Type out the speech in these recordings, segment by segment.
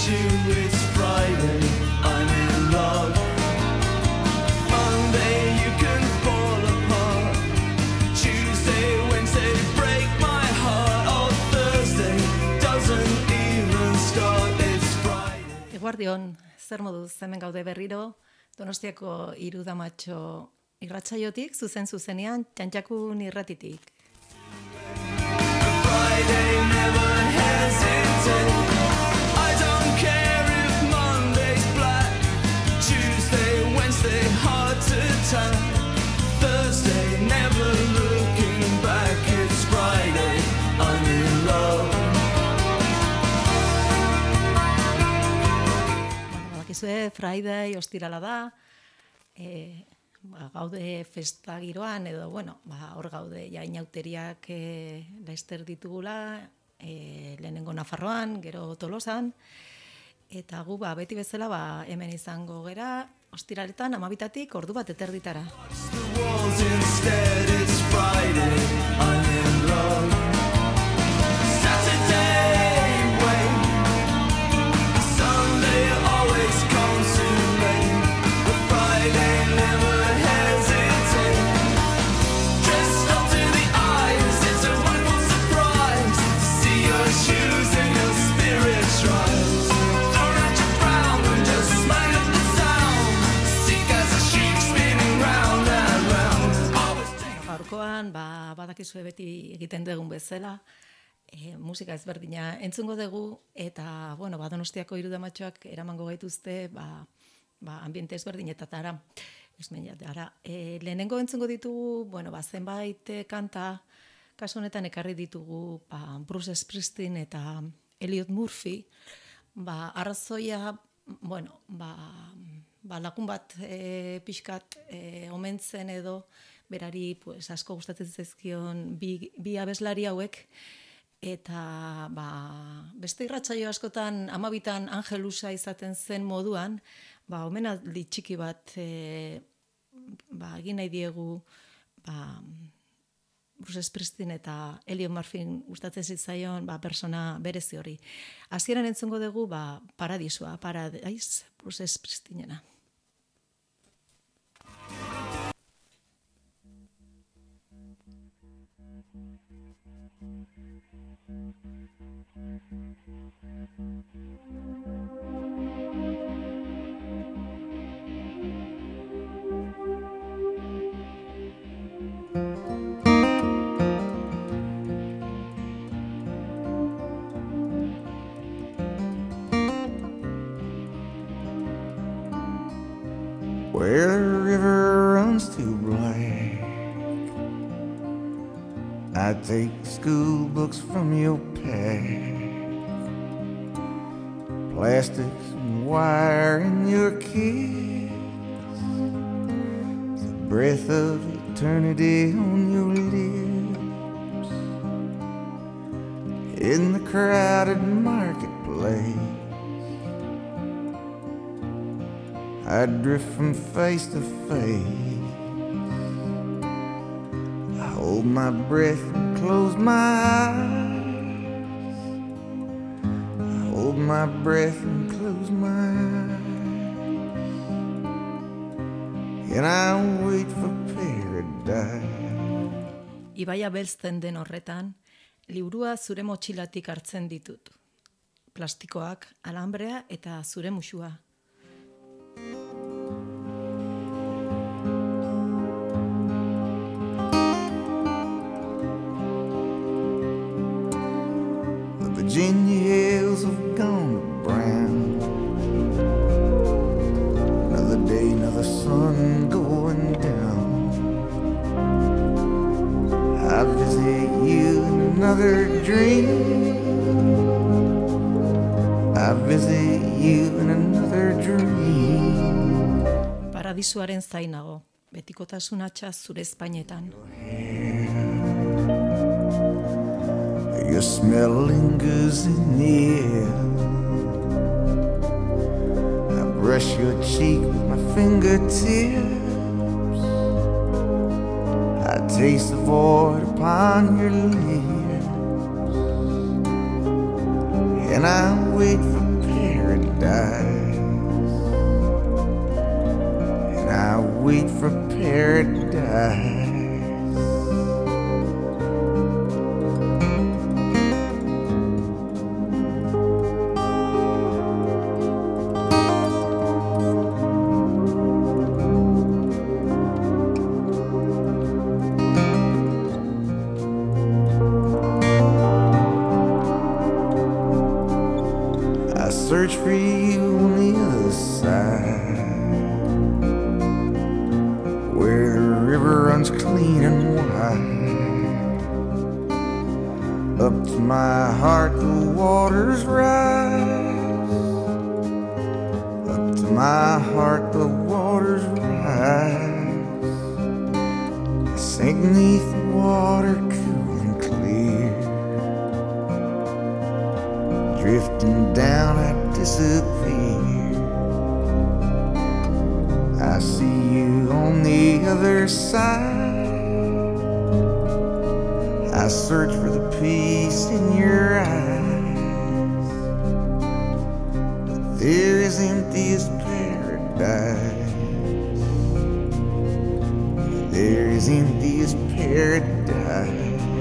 you, it's Friday, I'm in love. Monday you can fall apart. Tuesday, Wednesday break my heart. Oh, Thursday doesn't even start, it's Friday. Eguardion, zer moduz hemen gaude berriro, Donostiako Irudamatxo irratsaiotik, zuzenean, Txantxakun irratitik. Friday never hesitate. I don't care if Monday's black. Tuesday, Wednesday, hard to tell. Thursday, never looking back. It's Friday, I'm in love. Badakizue, Friday, ostirala da, gaude festa giroan, edo, hor gaude, ja inauteriak laster ditugula, lehenengo Nafarroan, gero Tolosan, eta gu beti bezala hemen izango gera, ostiraletan 12:00 ordu bat eterditara. The walls instead, it's Friday, I'm in love. Saturday, wait. Sunday always comes too late. But Friday never hesitate. Dressed up to the eyes, it's a wonderful surprise to see your shoes and your spirits rise. Throw out your frown and just light up the sound. Sick as a sheep spinning round and round. Always take Gaurkoan, badakizue beti egiten dugun bezala, musika ezberdina entzungo dugu, eta, Donostiako Irudamatxoak eramango gaituzte, ambiente ezberdinetatara. Lehenengo entzungo ditugu, zenbait kanta, kasu honetan ekarri ditugu, Bruce Springsteen eta Elliot Murphy, arrazoia, lagun bat pixkat omentzen edo, berari asko gustatzen zaizkion bi abeslari hauek, eta beste irratsaio askotan 12 Angelusa izaten zen moduan, omenaldi txiki bat egin nahi diegu Bruce Springsteen eta Elliot Murphy gustatzen zitzaion persona berezi hori. Hasieran entzungo dugu Paradise, Bruce Springsteena. Where the river runs too black, I take school books from your pack, plastics and wire in your kiss, the breath of eternity on your lips, in the crowded marketplace. I drift from face to face. I hold my breath and close my eyes. I hold my breath and close my eyes. And I wait for paradise. Ibaia belzten den horretan, liburua zure motxilatik hartzen ditut. Plastikoak, alambrea eta zure musua. Virginia hills have gone brown. Another day, another sun going down. I visit you in another dream. I visit you in another dream. Paradisuaren zainago, betikotasun atxa zure espainetan. Your smell lingers in the air. I brush your cheek with my fingertips. I taste the void upon your lips. And I wait for paradise. dies, and I wait for paradise. I search for you on the other side, where the river runs clean and wide. Up to my heart the waters rise, up to my heart the waters rise. I sink neath the water cool and clear, drifting down I disappear. I see you on the other side, I search for the peace in your eyes, but there is emptiest paradise, there is emptiest paradise.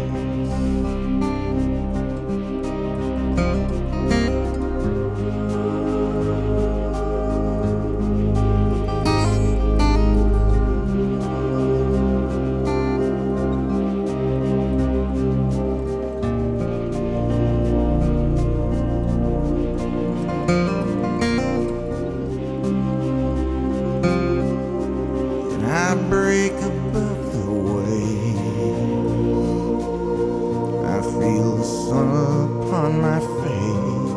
And I break above the waves, I feel the sun upon my face.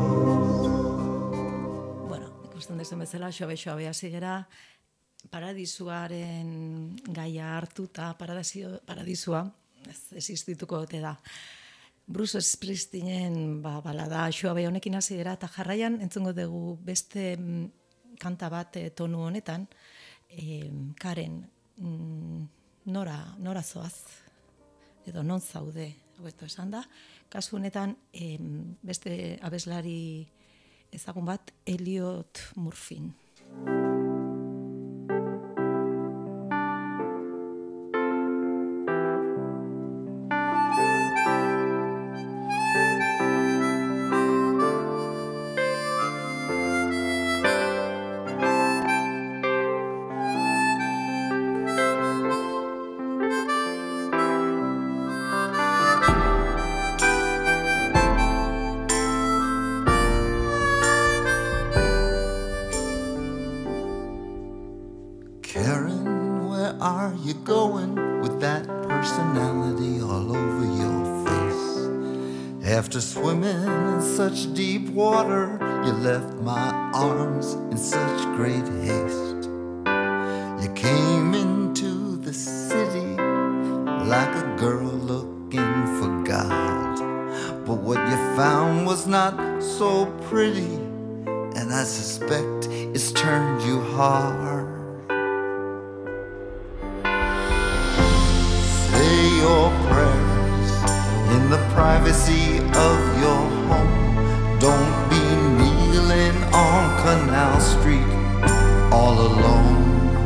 Bueno, ikusten dezen bezala, xoabe hasi gera, paradisuaren gaia hartuta, paradisua, ez existituko ote da. Bruce Springsteenen balada xoabe honekin hasi gera, eta jarraian entzungo dugu beste kanta bat tonu honetan, Karen, nora zoaz, edo non zaude, hobeto esan da. Kasu honetan, beste abeslari ezagun bat, Elliot Murphy. Karen, where are you going with that personality all over your face? After swimming in such deep water, you left my arms in such great haste. You came into the city like a girl looking for God, but what you found was not so pretty, and I suspect it's turned you hard. Say your prayers in the privacy of your home. Don't be kneeling on Canal Street all alone.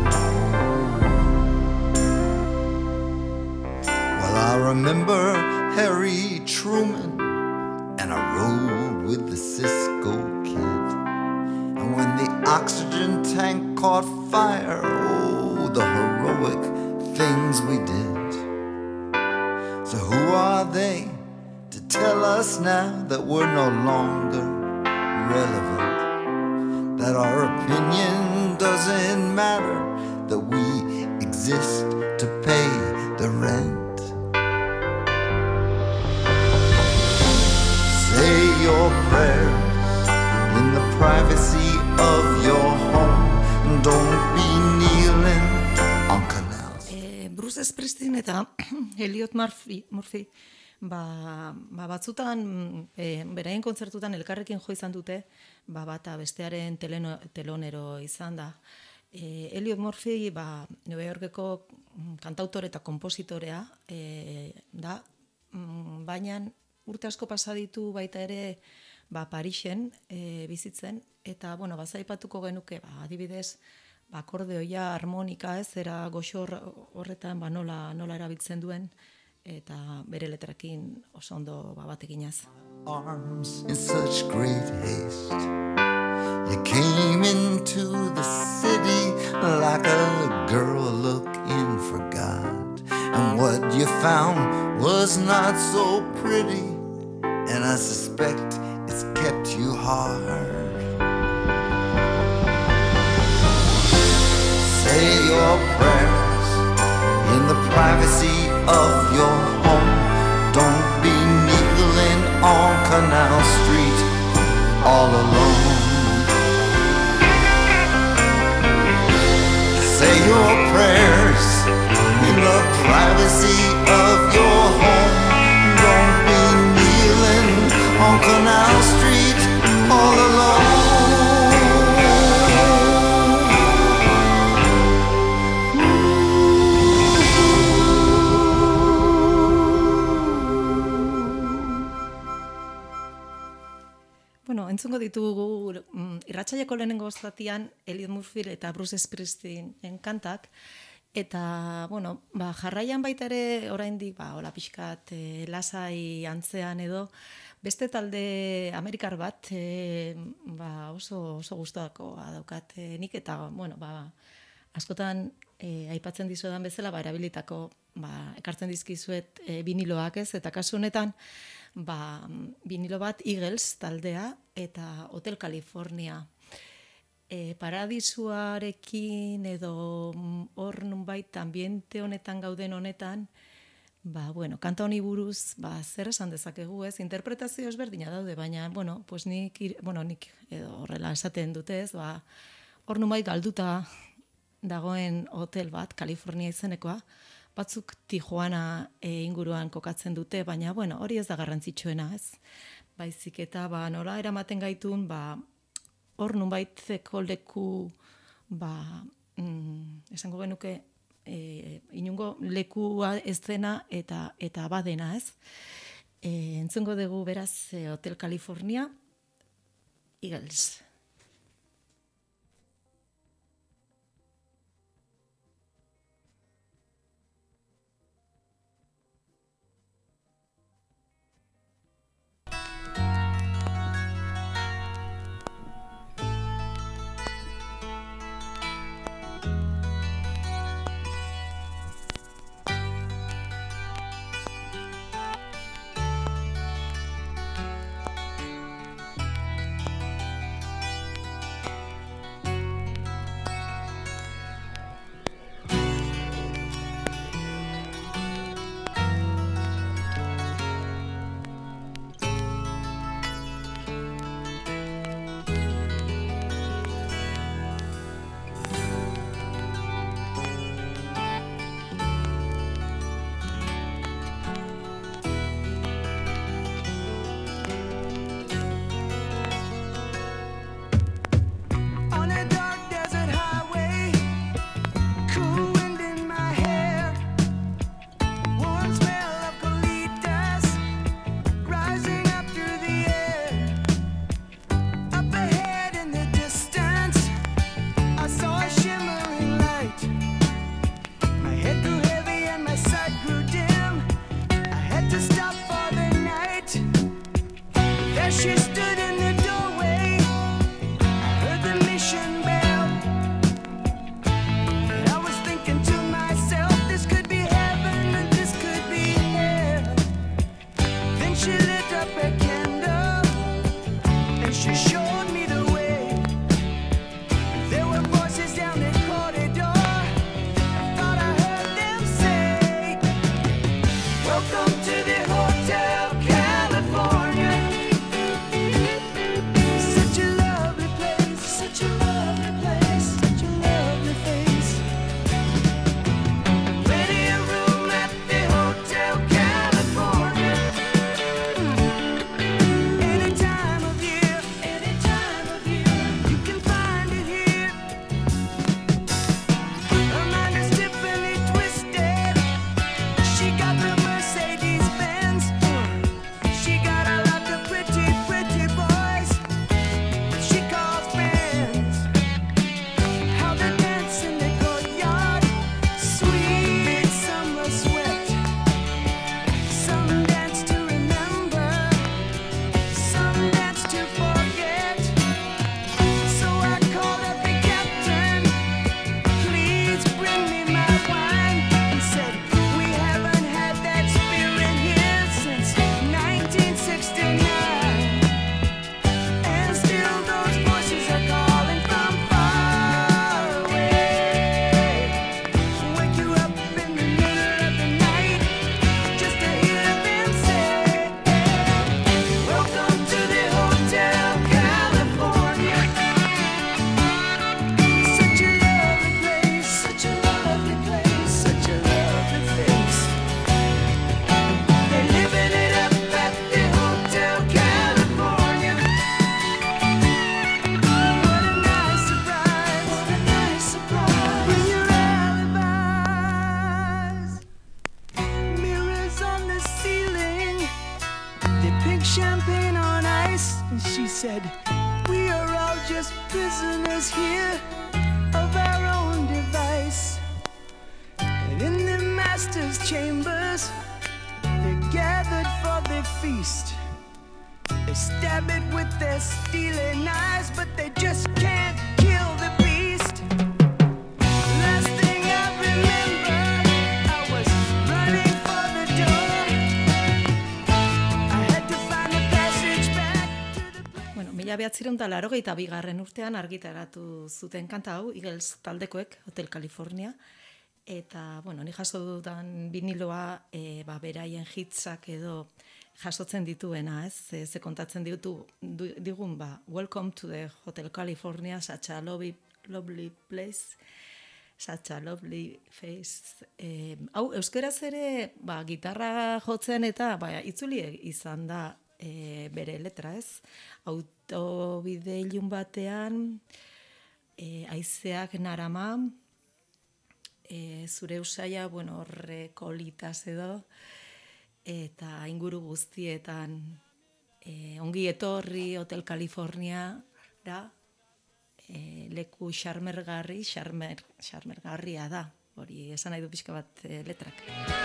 Well, I remember Harry Truman, and I rode with the Cisco Kid. And when the oxygen tank caught fire, oh, the heroic things we did. So who are they to tell us now that we're no longer relevant? That our opinion doesn't matter, that we exist to pay the rent? Say your prayers in the privacy of your home, and don't be kneeling on canals. Bruce Springsteen eta Elliot Murphy batzutan beraien kontzertutan elkarrekin jo izan dute, bata bestearen telonero izan da. Elliot Murphy New Yorkeko kantautore eta konpositorea da, baina urte asko pasa ditu baita ere Parisen bizitzen, eta, bueno, bazaipatuko genuke, adibidez, akordeoia, harmonika, ez, era goxo horretan, nola erabiltzen duen, eta bere letrakin oso ondo bat eginaz. Arms in such great haste. You came into the city like a girl looking for God, and what you found was not so pretty, and I suspect it's kept you hard. Say your prayers in the privacy of your home. Don't be kneeling on Canal Street all alone. Say your prayers in the privacy of your home. Don't be kneeling on Canal Street all alone. Bueno, entzungo ditugu irratsaiako lehenengo zatian Elliot Murphy eta Bruce Springsteenen kantak, eta, bueno, jarraian baita ere oraindik, hola pixkat lasai antzean edo, beste talde amerikar bat, oso gustukoa daukat nik, eta, bueno, askotan aipatzen dizuedan bezala, erabilitako, ekartzen dizkizuet biniloak, ez, eta kasu honetan, vinilo bat Eagles taldea eta Hotel California. Paradisuarekin edo hor nunbait ambiente honetan gauden honetan, bueno, kanta honi buruz, zer esan dezakegu, ez? Interpretazio ezberdina daude, baina, bueno, pues nik edo horrela esaten dute, ez? Hor nunbait galduta dagoen hotel bat, California izenekoa, batzuk Tijuana inguruan kokatzen dute, baina, bueno, hori ez da garrantzitsuena, ez? Baizik eta, nola eramaten gaitun, hor nunbaiteko leku, esango genuke, inungo lekua ez dena eta badena, ez? Entzungo dugu beraz Hotel California, Eagles. Welcome to the Hotel California. And she said, we are all just prisoners here of our own device. And in the master's chambers, they're gathered for the feast. They stab it with their steely knives, but they just can't kill the beast. Last thing I remember, I was running for the door. I had to find a passage back to the place. Bueno, 1982 urtean argitaratu zuten kanta hau, Eagles taldekoek, Hotel California. Eta, bueno, ni jaso dudan viniloa, beraien hitzak edo jasotzen dituena, ez? Ze kontatzen digun, Welcome to the Hotel California, such a lovely place, such a lovely face. Hau, euskeraz ere, gitarra jotzen eta, itzuli izan da bere letra, ez? Autobide ilun batean, haizeak narama, zure usaia, horreko litaz edo, eta inguru guztietan ongi etorri Hotel California da, leku xarmergarria da, hori esan nahi du pixka bat letrak.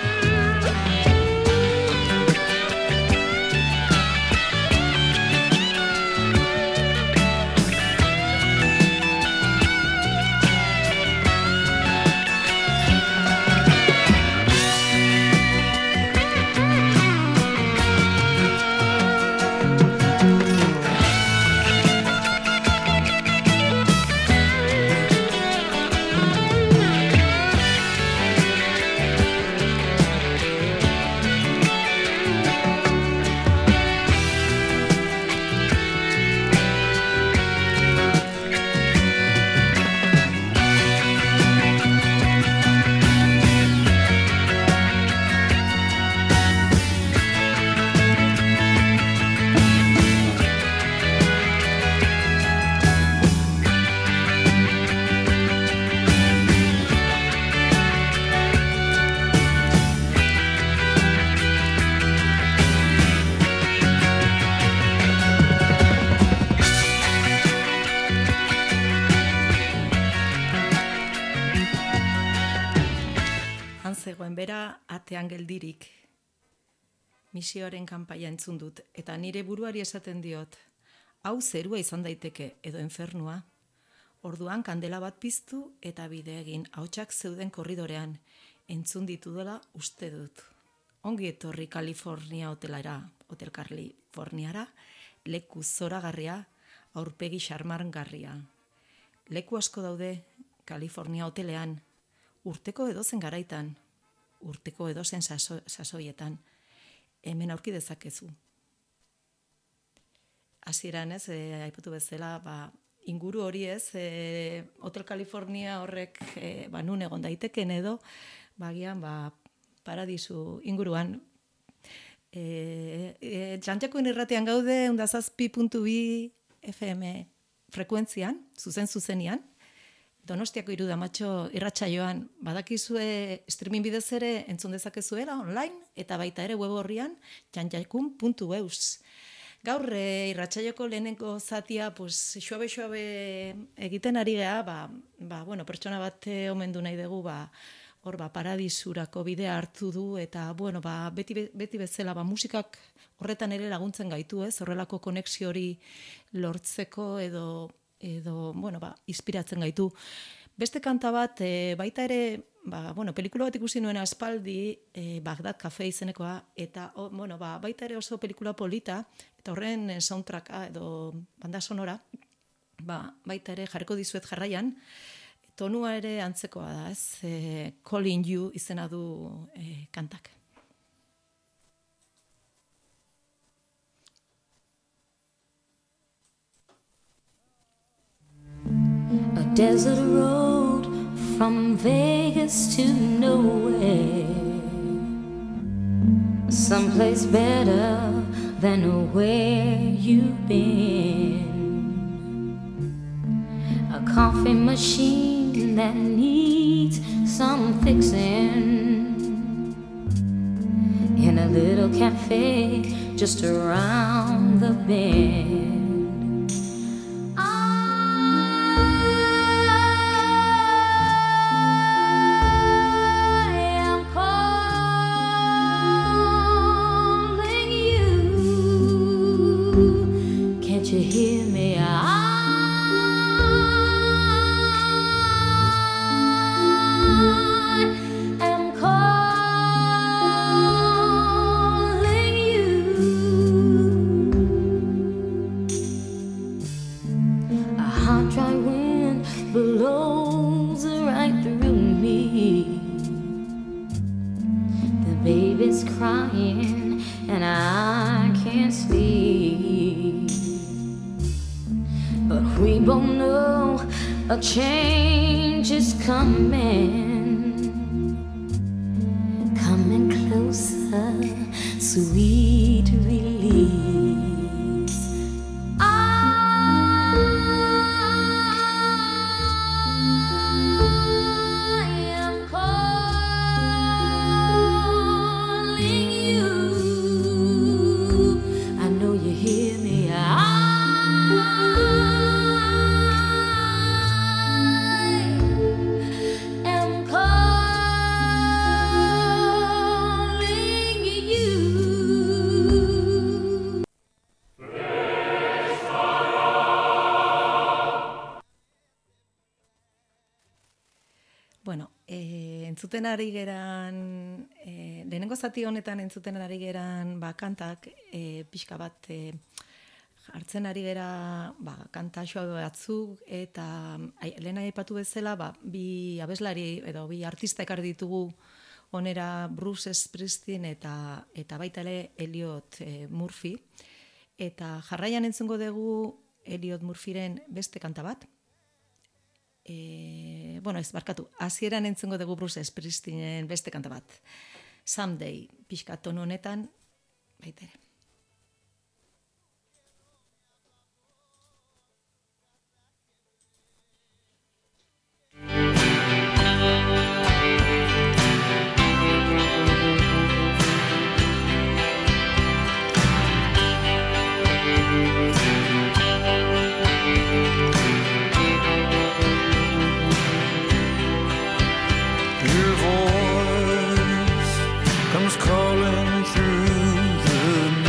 Zegoen bera atean geldirik. Misioaren kanpaia entzun dut, eta nire buruari esaten diot, hau zerua izan daiteke edo infernua. Orduan kandela bat piztu eta bide egin, ahotsak zeuden korridorean, entzun ditudala uste dut. Ongi etorri California hotelara, Hotel Californiara, leku zoragarria, aurpegi xarmangarria. Leku asko daude California hotelean, urteko edozen garaitan, urteko edozen sasoietan, hemen aurki dezakezu. Hasieran ez, aipatu bezala, inguru hori ez, Hotel California horrek nun egon daiteken edo, bagian paradisu inguruan. Txantxakoen irratean gaude, 107.2 FM frekuentzian, zuzenean, Donostiako Irudamatxo irratsaioan badakizue streaming bidez ere entzun dezakezuela online eta baita ere web orrian txantxakun.eus. Gaur irratsaioko lehenengo zatia xoabe egiten ari gea, pertsona bat omendu nahi dugu, hor paradisurako bidea hartu du eta beti bezala musikak horretan ere laguntzen gaitu, ez? Horrelako konexio hori lortzeko edo inspiratzen gaitu. Beste kanta bat, baita ere, pelikula bat ikusi nuen aspaldi, Bagdad Cafe izenekoa, eta baita ere oso pelikula polita, eta horren soundtracka edo banda sonora, baita ere jarriko dizuet jarraian, tonua ere antzekoa da, ez? Calling You izena du kantak. A desert road from Vegas to nowhere, someplace better than where you've been. A coffee machine that needs some fixing in a little cafe just around the bend. you hear me? I am calling you. A hot, dry wind blows right through me. The baby's crying and I can't sleep. But we both know a change is coming closer, sweet release. I am calling you. I know you hear me. I am calling you. Bueno, entzuten ari geran, lehenengo zati honetan entzuten ari geran kantak, pixka bat hartzen ari gera kanta suabe batzuk, eta lehen aipatu bezala bi abeslari edo bi artista ekarri ditugu onera, Bruce Springsteen eta baita ere Elliot Murphy. Eta jarraian entzungo dugu Elliot Murphyren beste kanta bat. Hasieran entzungo dugu Bruce Springsteenen beste kanta bat. Someday, pixka tonu honetan, baita ere. Your voice comes calling through the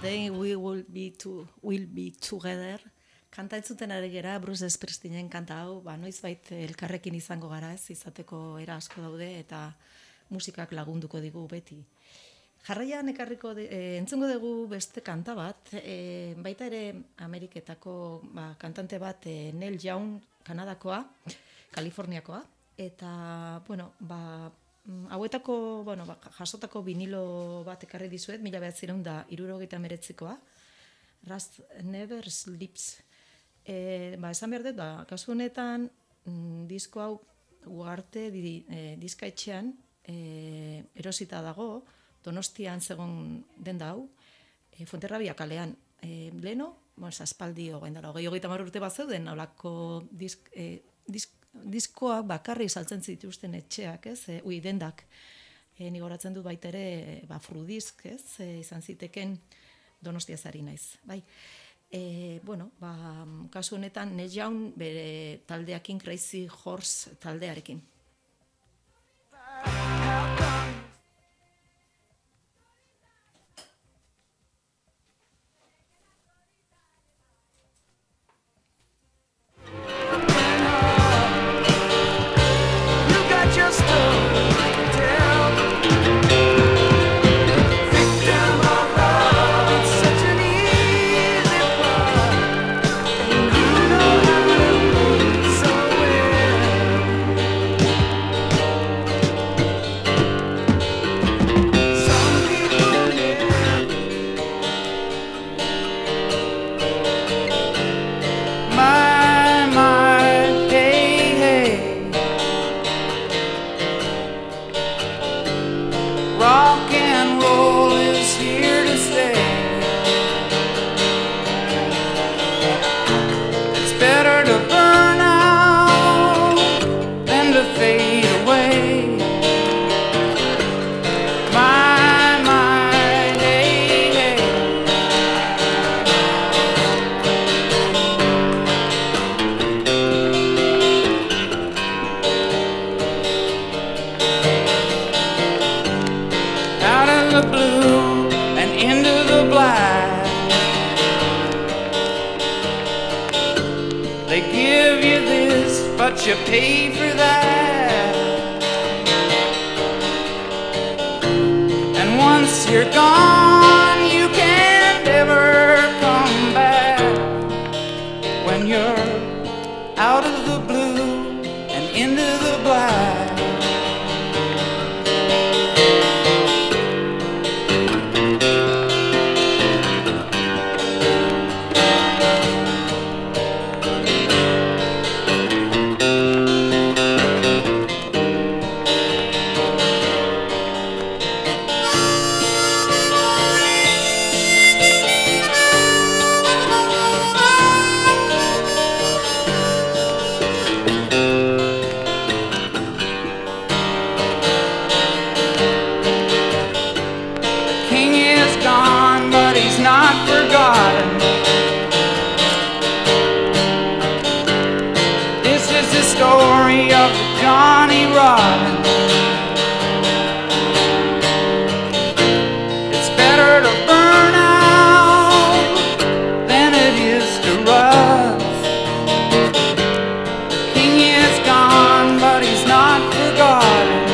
Someday we will be together. Kanta entzuten ari gera, Bruce Springsteenen kanta hau, noizbait elkarrekin izango gara, ez izateko era asko daude eta musikak lagunduko digu beti. Jarraian entzungo dugu beste kanta bat, baita ere Ameriketako kantante bat, Neil Young, Kanadakoa, Kaliforniakoa, eta, hauetako, jasotako vinilo bat ekarri dizuet, 1979koa, Rust Never Sleeps. Esan behar dut, kasu honetan, disko hau Ugarte diskaetxean erosita dago, Donostian zegoen denda hau, Fuenterrabia kalean. Leno, aspaldi hogein dara, 30 urte bat zeuden, holako diskoak bakarri saltzen zituzten etxeak, ez? Dendak. Ni goratzen dut baita ere, Frudisk, ez? Izan ziteken Donostiaz ari naiz, bai. Kasu honetan Neil Young bere taldeakin Crazy Horse taldearekin. You pay for that, and once you're gone, you can't ever come back. When you're out of the blue and into the black. Story of Johnny Rotten. It's better to burn out than it is to rust. The king is gone, but he's not forgotten.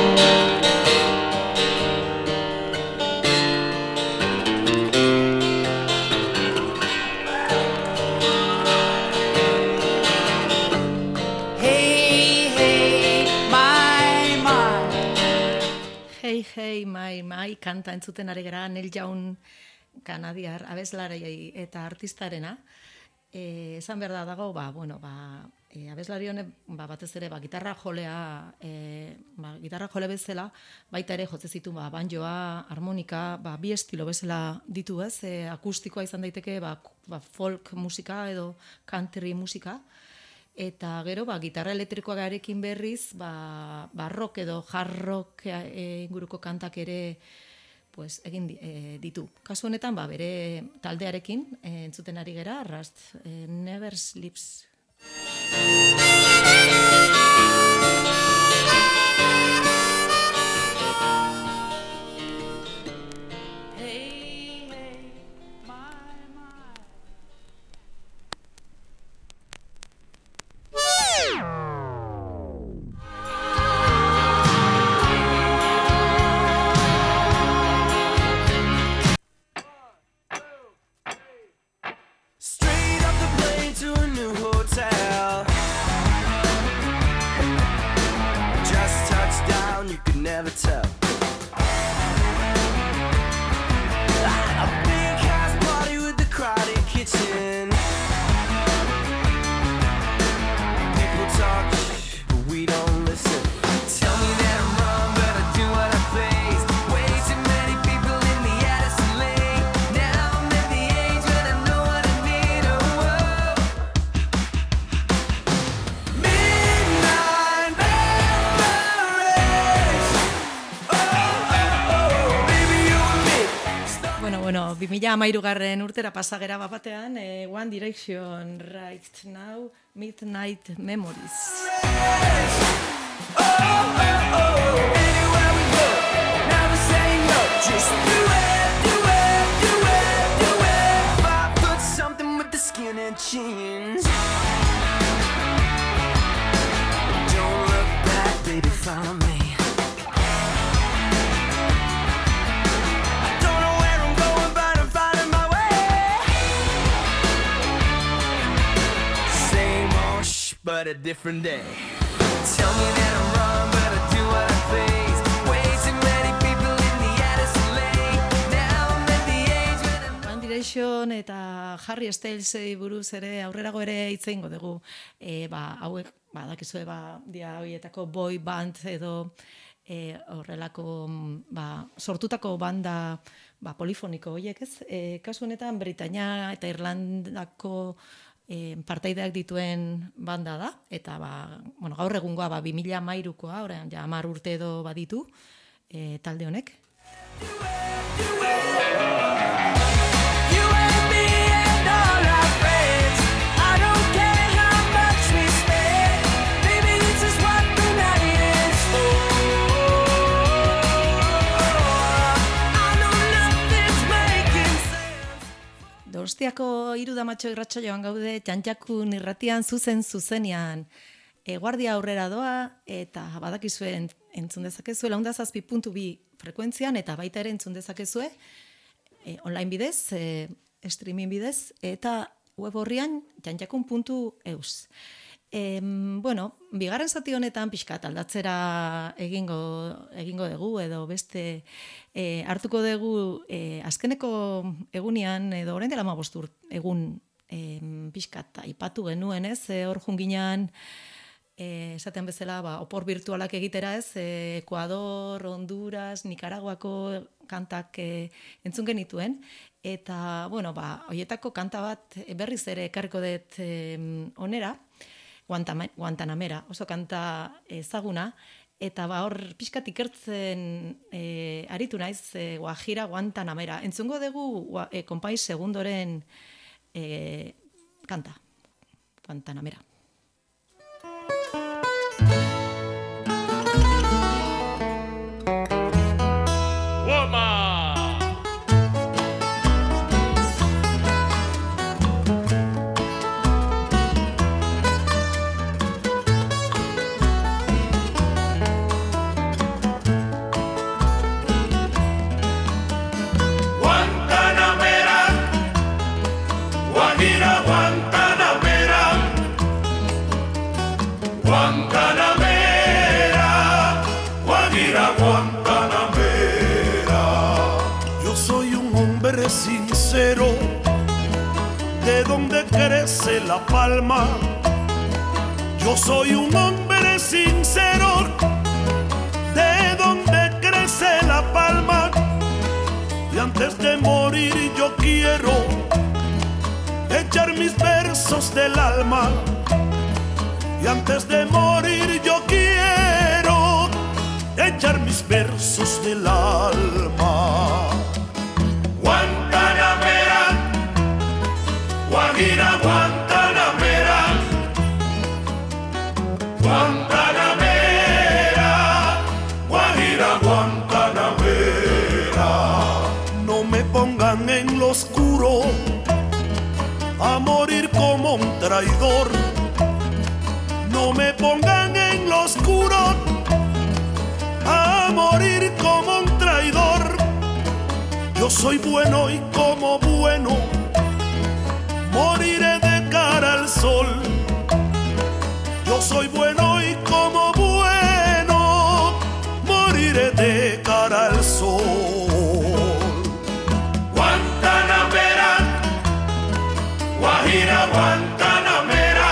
Hey, my, kanta entzuten ari gara Neil Young kanadiar abeslari eta artistarena. Esan behar dago, abeslari honek batez ere gitarra jolea, gitarra jole bezala, baita ere jotze zitu banjoa, harmonika, bi estilo bezala ditu, ez? Akustikoa izan daiteke, folk musika edo country musika. Eta gero, gitarra elektrikoa garekin berriz, rock edo hard rock inguruko kantak ere egin ditu. Kasu honetan, bere taldearekin entzuten ari gera, Rust Never Sleeps. Hey, my you could never tell. A big house party with the crowded kitchen. People talk, but we don't listen. Tell me that I'm wrong, but I do what I please. Way too many people in the Addison Lane. Now I'm at the age when I know what I need. Oh, whoa. Midnight memories. Oh, oh, oh. Baby, you and me. Bueno, 2013 urtera pasagera bapatean, One Direction, Right Now, Midnight Memories. Oh, oh, oh. Anywhere we go, never say no. Just do it, do it, do it, do it. 5 foot something with the skin and jeans. Don't look back, baby, follow me. I don't know where I'm going, but I'm finding my way. Same old but a different day. Tell me that I'm wrong, but I do what I please. Way too many people in the Addison Lane. Now I'm at the age when I'm... One Direction eta Harry Stylesei buruz ere aurrerago ere hitz egingo dugu. Hauek, dakizue, dia horietako boy band edo horrelako sortutako banda polifoniko horiek, ez? Kasu honetan Britainia eta Irlandako partaideak dituen banda da, eta gaur egungoa 2013koa, orain ja 10 urte edo baditu talde honek. You and me and all our friends. I don't care how much we spend. Baby, this is what the night is for. I know nothing's making sense. Donostiako Irudamatxo irratsaioan gaude, Txantxakun irratian zuzenean. Guardia aurrera doa, eta badakizue entzun dezakezue 107.2 frekuentzian, eta baita ere entzun dezakezue online bidez, streaming bidez, eta web horrian txantxakun.eus. Bigarren zati honetan pixkat aldatzera egingo dugu, edo beste hartuko dugu azkeneko egunean, edo orain dela 15 egun pixkat aipatu genuen, ez? Hor junginan esaten bezala opor virtualak egitera, ez? Ecuador, Honduras, Nicaraguako kantak entzun genituen, eta horietako kanta bat berriz ere ekarriko dut onera, Guantanamera, oso kanta ezaguna, eta hor pixkat ikertzen aritu naiz Guajira Guantanamera. Entzungo dugu Konpais Segundoren kanta, Guantanamera. Sincero, de donde crece la palma. Yo soy un hombre sincero, de donde crece la palma. Y antes de morir yo quiero echar mis versos del alma. Y antes de morir yo quiero echar mis versos del alma. Guantanamera, Guajira Guantanamera, Guantanamera, Guajira Guantanamera. No me pongan en lo oscuro a morir como un traidor. No me pongan en lo oscuro a morir como un traidor. Yo soy bueno y como bueno moriré de cara al sol. Yo soy bueno y como bueno Guantanamera,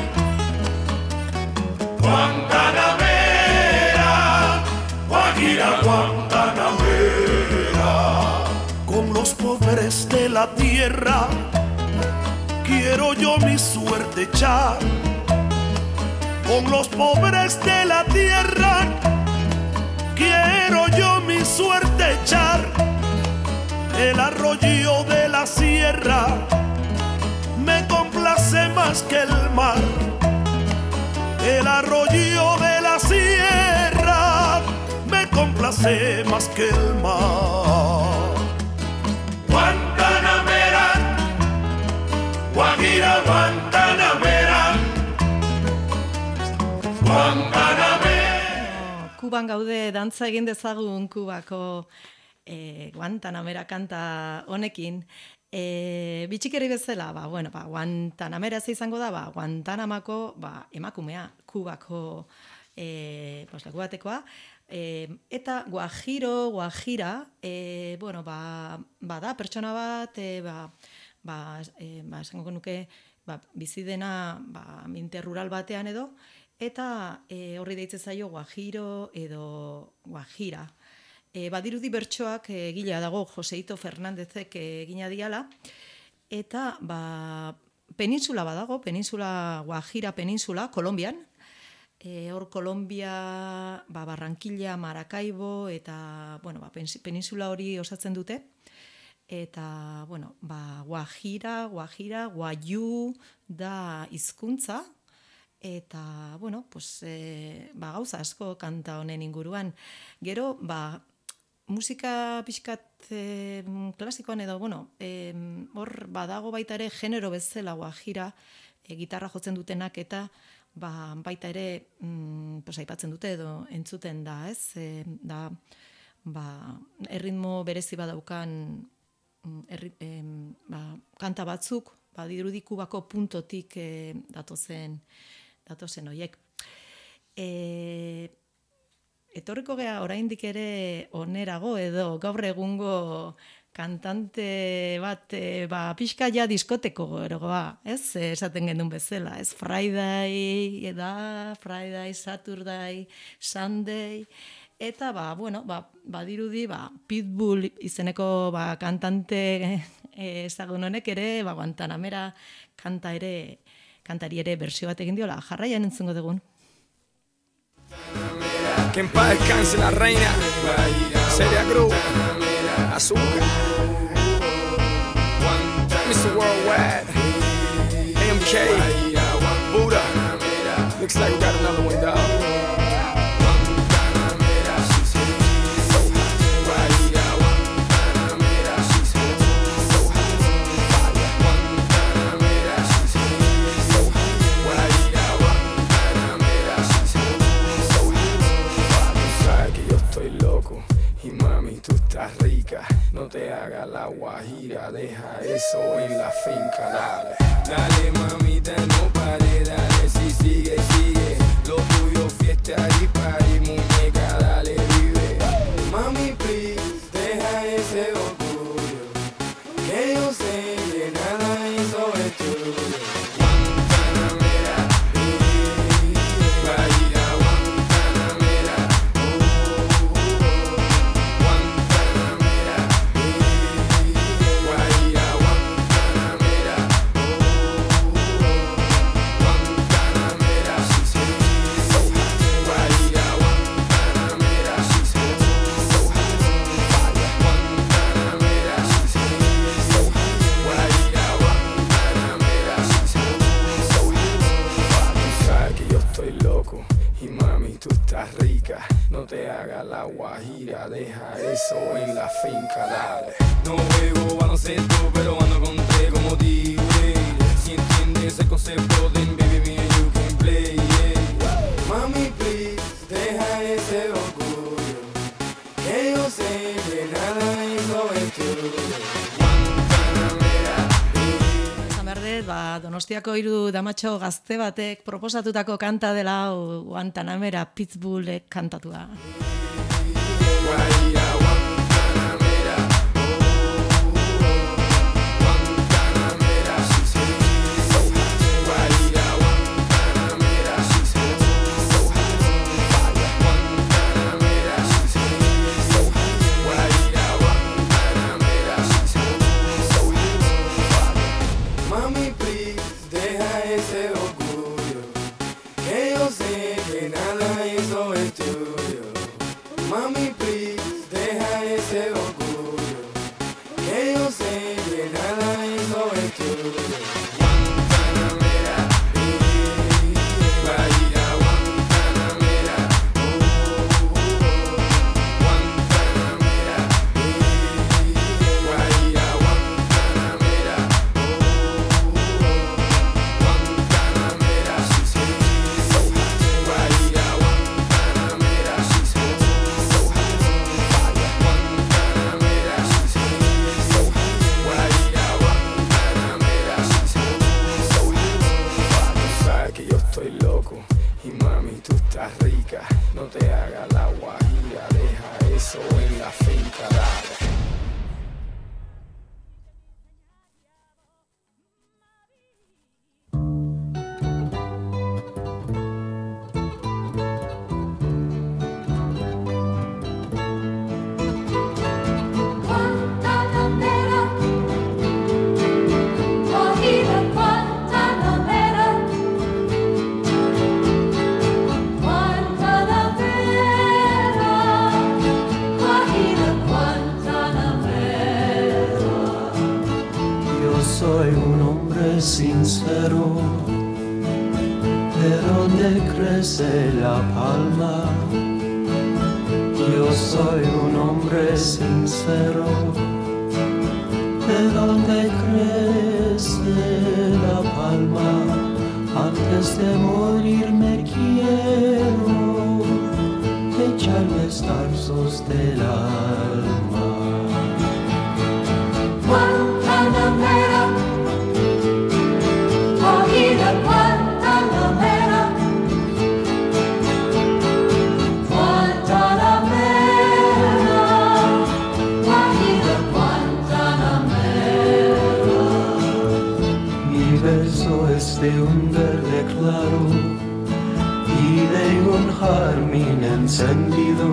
Guantanamera, Guajira Guantanamera. Con los pobres de la tierra quiero yo mi suerte echar. Con los pobres de la tierra quiero yo mi suerte echar. El arroyo de la sierra me complace más que el mar. El arroyo de la sierra me complace más que el mar. Guantanamera, Guajira Guantanamera, Guantanamera. Kuban gaude, dantza egin dezagun Kubako Guantanamera kanta honekin. Bitxikeri bezala, Guantanamera ez izango da, Guantanamako emakumea, Kubako leku batekoa. Eta Guajira, bada pertsona bat, esango nuke, bizi dena minte rural batean edo, eta horri deitzen zaio Guajiro edo Guajira. Badirudi bertsoak egilea dago Joseito Fernandezek egina diala, eta peninsula badago, Guajira peninsula, Kolombian. Hor Kolombia, Barranquilla, Maracaibo, eta peninsula hori osatzen dute. Eta, Guajira, Guayu da hizkuntza, eta, gauza asko kanta honen inguruan. Gero, musika pixkat klasikoan edo, hor badago baita ere genero bezala Guajira, gitarra jotzen dutenak eta baita ere aipatzen dute edo entzuten da, ez? Erritmo berezi badaukan kanta batzuk, dirudi Kubako puntotik datozen horiek. Etorriko gea oraindik ere onerago edo gaur egungo kantante bat pixka ja diskoteko erogoa, ez? Esaten genuen bezala, ez? Friday, Saturday, Sunday, eta badirudi Pitbull izeneko kantante ezagun honek ere Guantanamera kantari ere bersio bat egin diola. Jarraian entzungo dugun. Que en paz descanse la reina Celia Cruz, Azúcar, Mr. Worldwide, AMK, Buddha. Looks like we got another one, dog. No te hagas la guajira, deja eso en la finca, dale. Dale mamita, no pare, dale, si sigue, sigue. Lo tuyo fiesta y party, muñeca, dale, vive. Mami, please, deja ese orgullo, que yo sé que nada hizo es tuyo. No te hagas la guajira, deja eso en la finca, dale. No juego baloncesto, pero ando con tres como D-Way. Si entiendes el concepto, then baby me and you can play, yeah. Mami, please, deja ese orgullo, que yo sé que nada hizo es tuyo. Donostiako hiru damatxo gazte batek proposatutako kanta dela Guantanamera Pitbullek kantatua. soy un hombre sincero. ¿De dónde crece la palma? Yo soy un hombre sincero. ¿De dónde crece la palma? Antes de morir me quiero echar los tarzos del alma. Guantanamera, cogida Guantanamera, Guantanamera, cogida Guantanamera. Mi verso es de un verde claro y de un jazmín encendido.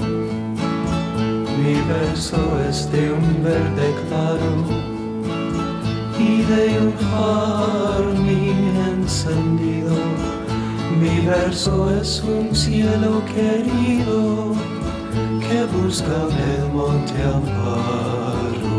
Mi verso es de un verde claro y de un jazmín encendido. Mi verso es un cielo querido que busca en el monte Amparo.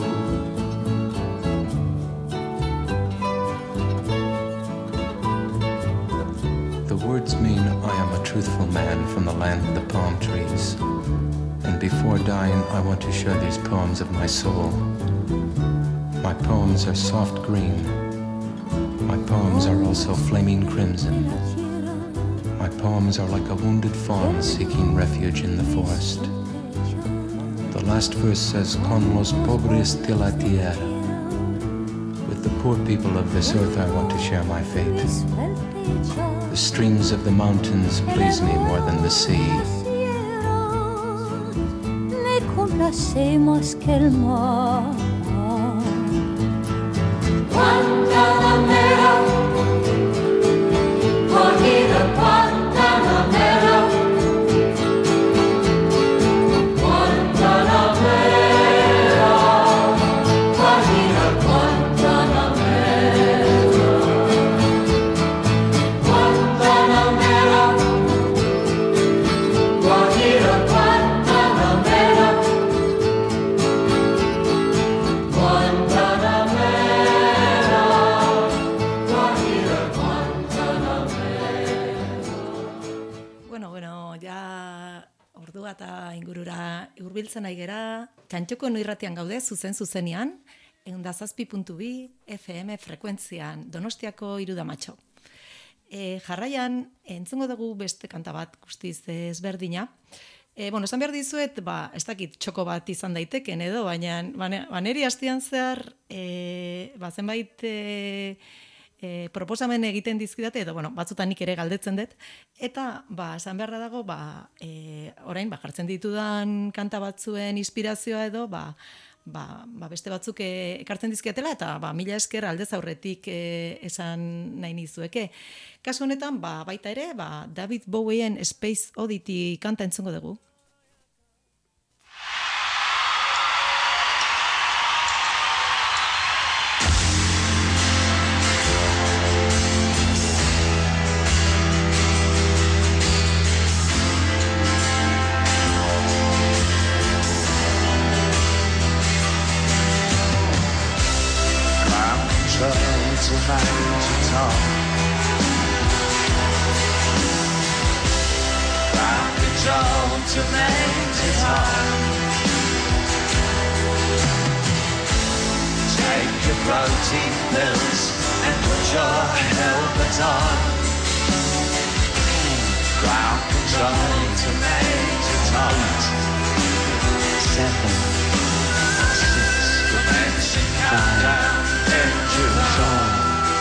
The words mean I am a truthful man from the land of the palm trees. And before dying, I want to share these poems of my soul. My poems are soft green. My poems are also flaming crimson. My poems are like a wounded fawn seeking refuge in the forest. The last verse says, Con los pobres de la tierra. With the poor people of this earth, I want to share my fate. The streams of the mountains please me more than the sea. Complacemos que el mar. Guantanamera, cogida Guantanamera, Guantanamera, cogida Guantanamera, Guantanamera, cogida Guantanamera. Eta ingurura hurbiltzen ari gera, Txantxoko irratian gaude, zuzenean, 107.2 FM frekuentzian, Donostiako Irudamatxo. Jarraian, entzungo dugu beste kanta bat guztiz ezberdina. Esan behar dizuet, ez dakit txoko bat izan daiteken edo, baina neri hastian zehar, zenbait proposamen egiten dizkidate, edo batzutan nik ere galdetzen dut, eta esan beharra dago, orain jartzen ditudan kanta batzuen inspirazioa edo, beste batzuk ekartzen dizkiatela, eta mila esker aldez aurretik esan nahi nizueke. Kasu honetan, baita ere, David Bowien Space Oddity kanta entzungo dugu. To make it hard. Take your protein pills and put your helmet on. Ground control to make it hard. 7, 6, dimension countdown, engines on.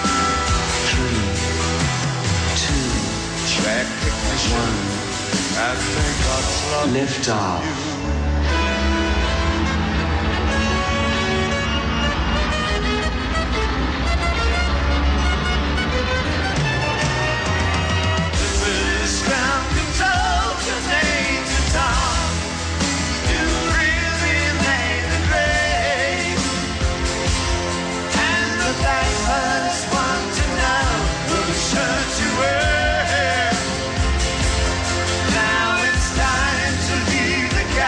3, 2, check ignition. Lift off. Now it's time to leave the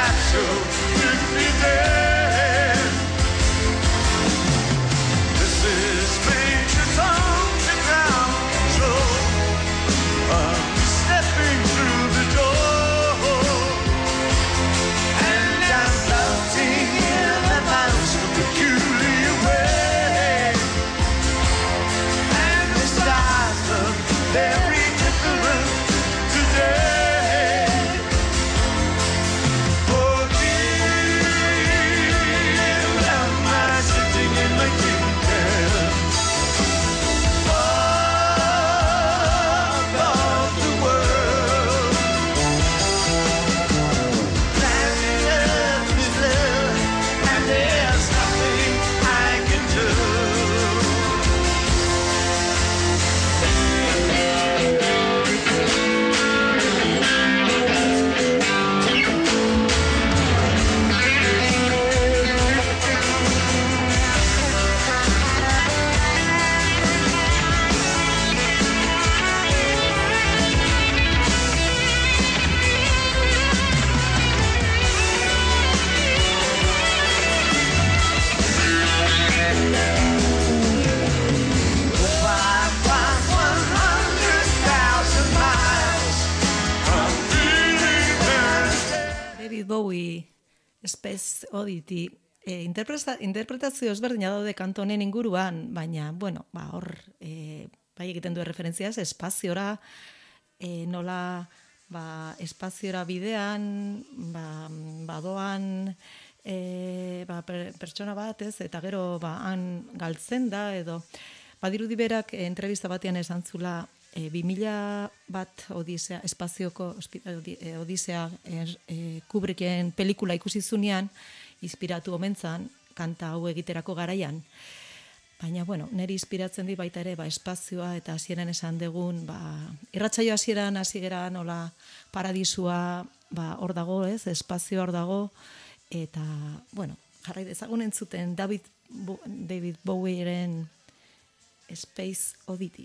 Space Oddity. Interpretazio ezberdina daude kantu honen inguruan, baina, bueno, hor, bai egiten du referentziaz, espaziora, nola, espaziora bidean, badoan, pertsona bat, ez, eta gero, han galtzen da, edo, badirudi berak, entrevista batean esan zula, 2001 Odisea, espazioko Odisea Kubricken pelikula ikusi zunean, inspiratu omentzan, kanta hau egiterako garaian. Baina, bueno, niri inspiratzen di baita ere, espazioa eta hasieran esan degun, irratsaio hasieran hasi gera nola paradisua, hor dago, ez, espazio hor dago, eta, bueno, jarrai dezagun entzuten David Bowieren Space Oddity.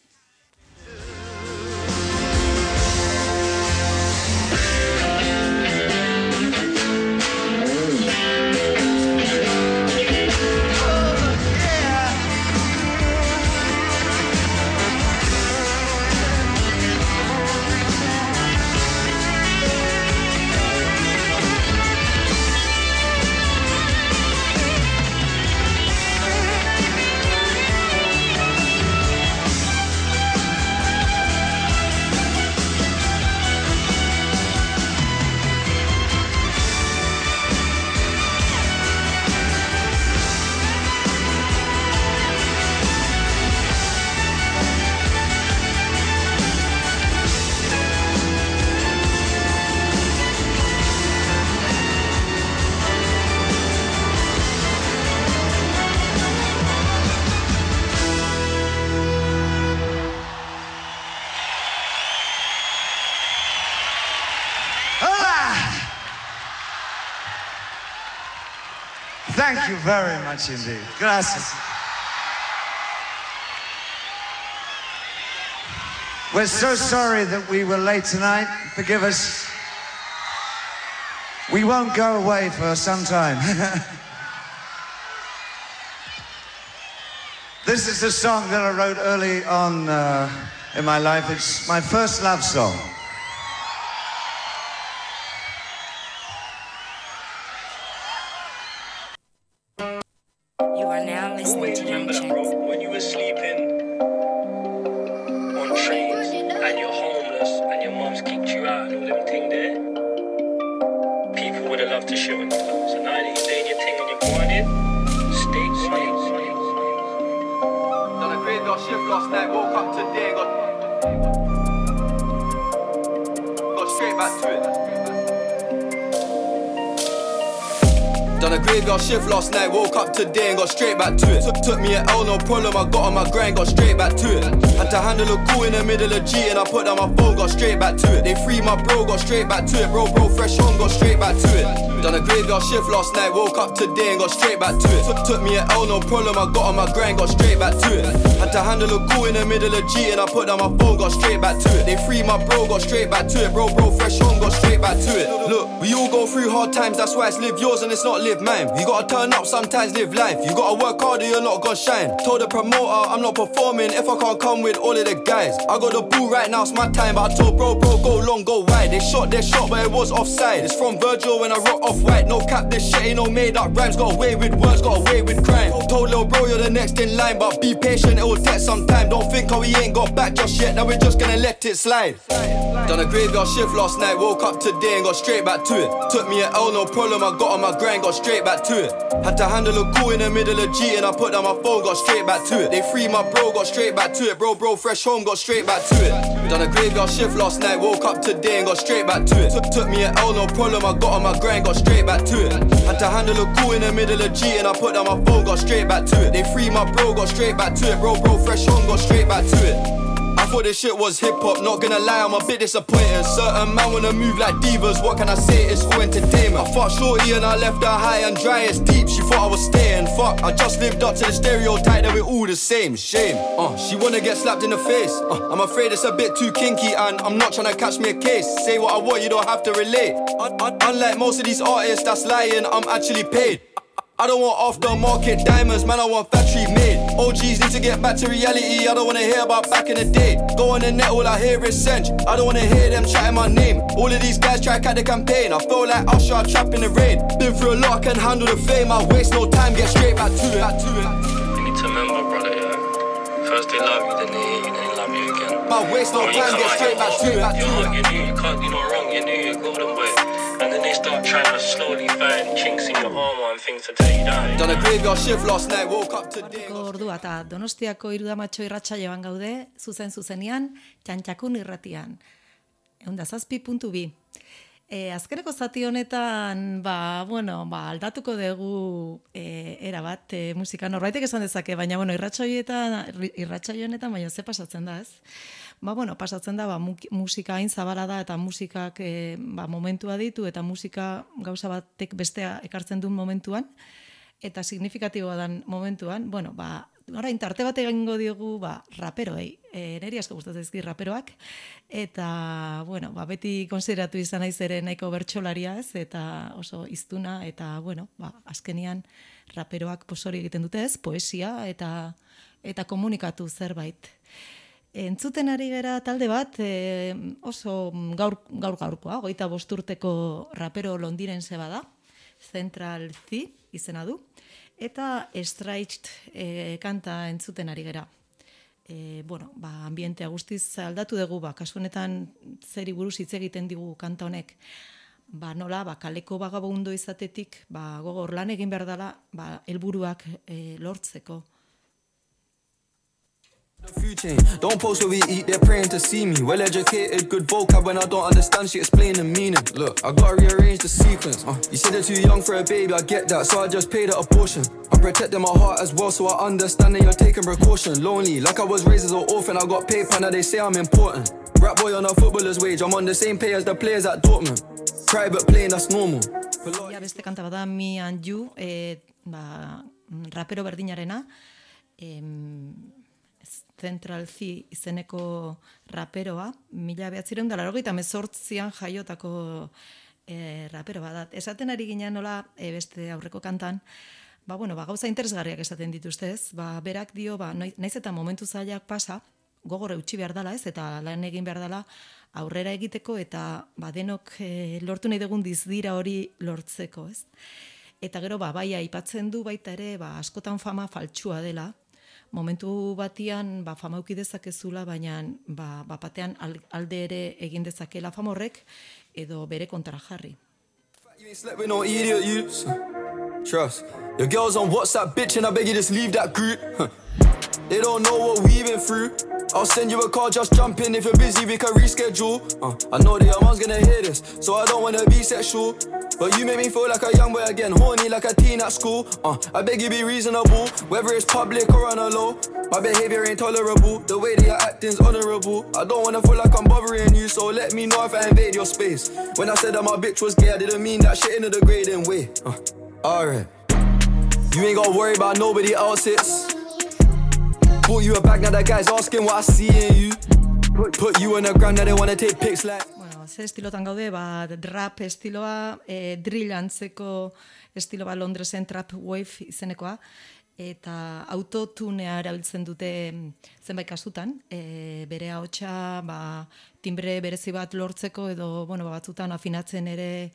Thank you very much indeed. Gracias. We're so sorry that we were late tonight. Forgive us. We won't go away for some time. This is a song that I wrote early on in my life. It's my first love song. You are now listening to Young Chance. When you were sleeping on trains and you're homeless and your mum's kicked you out and all them thing there, people would have loved to show you. So now that you're doing your thing and you're going in, stay. Done a graveyard shift last night, woke up today, got straight back to it. Done a graveyard shift last night, woke up today and got straight back to it. Took me an L, no problem, I got on my grind, got straight back to it. Had to handle a call in the middle of G and I put down my phone, got straight back to it. They free my bro, got straight back to it. Bro, fresh home, got straight back to it. Done a graveyard shift last night, woke up today and got straight back to it. Took me an L, no problem, I got on my grind, got straight back to it. Had to handle a call in the middle of G and I put down my phone, got straight back to it. They free my bro, got straight back to it. Bro, fresh home, got straight back to it. Look, we all go through hard times, that's why it's live yours and it's not live mine. You gotta turn up sometimes, live life. You gotta work harder, you're not gonna shine. Told the promoter I'm not performing if I can't come with all of the guys. I got the ball right now, it's my time. But I told bro, go long, go wide. They shot their shot, but it was offside. It's from Virgil when I wrote off white. No cap, this shit ain't no made up rhymes. Got away with words, got away with crime. Told little bro you're the next in line, but be patient, it will take some time. Don't think how we ain't got back just yet, now we're just gonna let it slide. Done a graveyard shift last night, woke up today and got straight back to it. Took me an L, no problem, I got on my grind, got straight back to it. Had to handle a call in the middle of G and I put down my phone, got straight back to it. They free my bro, got straight back to it. Bro, fresh home, got straight back to it. Done a graveyard shift last night, woke up today and got straight back to it. Took me an L, no problem, I got on my grind, got straight back to it. Had to handle a call in the middle of G and I put down my phone, got straight back to it. They free my bro, got straight back to it. Bro, fresh home, got straight back to it. I thought this shit was hip-hop, not gonna lie, I'm a bit disappointed. Certain man wanna move like divas, what can I say, it's all entertainment. I fucked shorty and I left her high and dry, it's deep, she thought I was staying. Fuck, I just lived up to the stereotype that we're all the same, shame. She wanna get slapped in the face, I'm afraid it's a bit too kinky and I'm not tryna catch me a case. Say what I want, you don't have to relate. Unlike most of these artists that's lying, I'm actually paid. I don't want aftermarket diamonds, man, I want factory made. OGs need to get back to reality, I don't wanna hear about back in the day. Go on the net, all I hear is Sench, I don't wanna hear them chatting my name. All of these guys try to cut the campaign, I feel like Usher trapped in the rain. Been through a lot, I can handle the fame, I waste no time, get straight back to it. You need to remember, brother, yeah. First they love you, then they hate you, then they love you again. My waste no time, get straight back to it. You knew you can't, you're not wrong, you knew you're golden boy. And then they start trying to slowly find chinks in your armor and things to tell you down. Done a graveyard shift last night, woke up today. Ordua eta Donostiako Irudamatxo irratsaioan gaude, zuzenean, Txantxakun irratian. 107.2. Azkeneko zati honetan, aldatuko dugu erabat musika. Norbaitek esan dezake, baina irratsaio honetan, baina ze pasatzen da, ez? Pasatzen da, musika hain zabala da eta musikak momentua ditu eta musika gauza batek bestea ekartzen duen momentuan eta signifikatiboa dan momentuan, orain tarte bat egingo diogu raperoei, niri asko gustatzen zaizkit raperoak eta beti konsideratu izan naiz ere nahiko bertsolaria, ez, eta oso hiztuna eta azkenian raperoak hori egiten dute, ez, poesia eta komunikatu zerbait. Entzuten ari gera talde bat, oso gaurkoa, 25 urteko rapero londinense bada, Central C izena du, eta Striked kanta entzuten ari gera. Ambientea guztiz aldatu dugu, kasu honetan zeri buruz hitz egiten digu kanta honek, nola, kaleko bagabundo izatetik, gogor lan egin behar dela, helburuak lortzeko. The food chain, don't post where we eat, they're praying to see me. Well educated, good vocab, when I don't understand, she explain the meaning. Look, I gotta rearrange the sequence. You said they're too young for a baby, I get that, so I just paid a portion. I'm protecting my heart as well, so I understand that you're taking precaution. Lonely, like I was raised as an orphan, I got paper, now they say I'm important. Rap boy on a footballer's wage, I'm on the same pay as the players at Dortmund. Private plane, that's normal. Beste kanta bada, Me and You, rapero berdinarena, Central C izeneko raperoa, 1988an jaiotako rapero bat. Esaten ari ginen nola beste aurreko kantan, gauza interesgarriak esaten dituztez, berak dio, naiz eta momentu zailak pasa, gogor eutsi behar dela, ez, eta lan egin behar dela aurrera egiteko eta denok lortu nahi dugun dizdira hori lortzeko, ez. Eta gero bai aipatzen du baita ere, askotan fama faltsua dela, momentu batian fama eduki dezakezula, baina batean alde ere egin dezakela fama horrek edo bere kontra jarri. You ain't slept with no idiot youths. Trust. Your girl's on WhatsApp, bitch, and I beg you just leave that group. They don't know what we've been through. I'll send you a call, just jump in. If you're busy, we can reschedule. I know that your mom's gonna hear this, so I don't wanna be sexual. But you make me feel like a young boy again, horny like a teen at school. I beg you be reasonable, whether it's public or on a low. My behavior ain't tolerable, the way that you're acting's honorable. I don't wanna feel like I'm bothering you, so let me know if I invade your space. When I said that my bitch was gay, I didn't mean that shit in a degrading way. Alright. You ain't gotta worry about nobody else's. Bought you a bag, now that guy's asking what I see in you. Put you on the ground, now they wanna take pics like. Ze estilotan gaude, rap estiloa, drill antzeko estiloa Londresen trap wave izenekoa, eta autotunea erabiltzen dute zenbait kasutan, bere ahotsa timbre berezi bat lortzeko edo batzutan afinatzen ere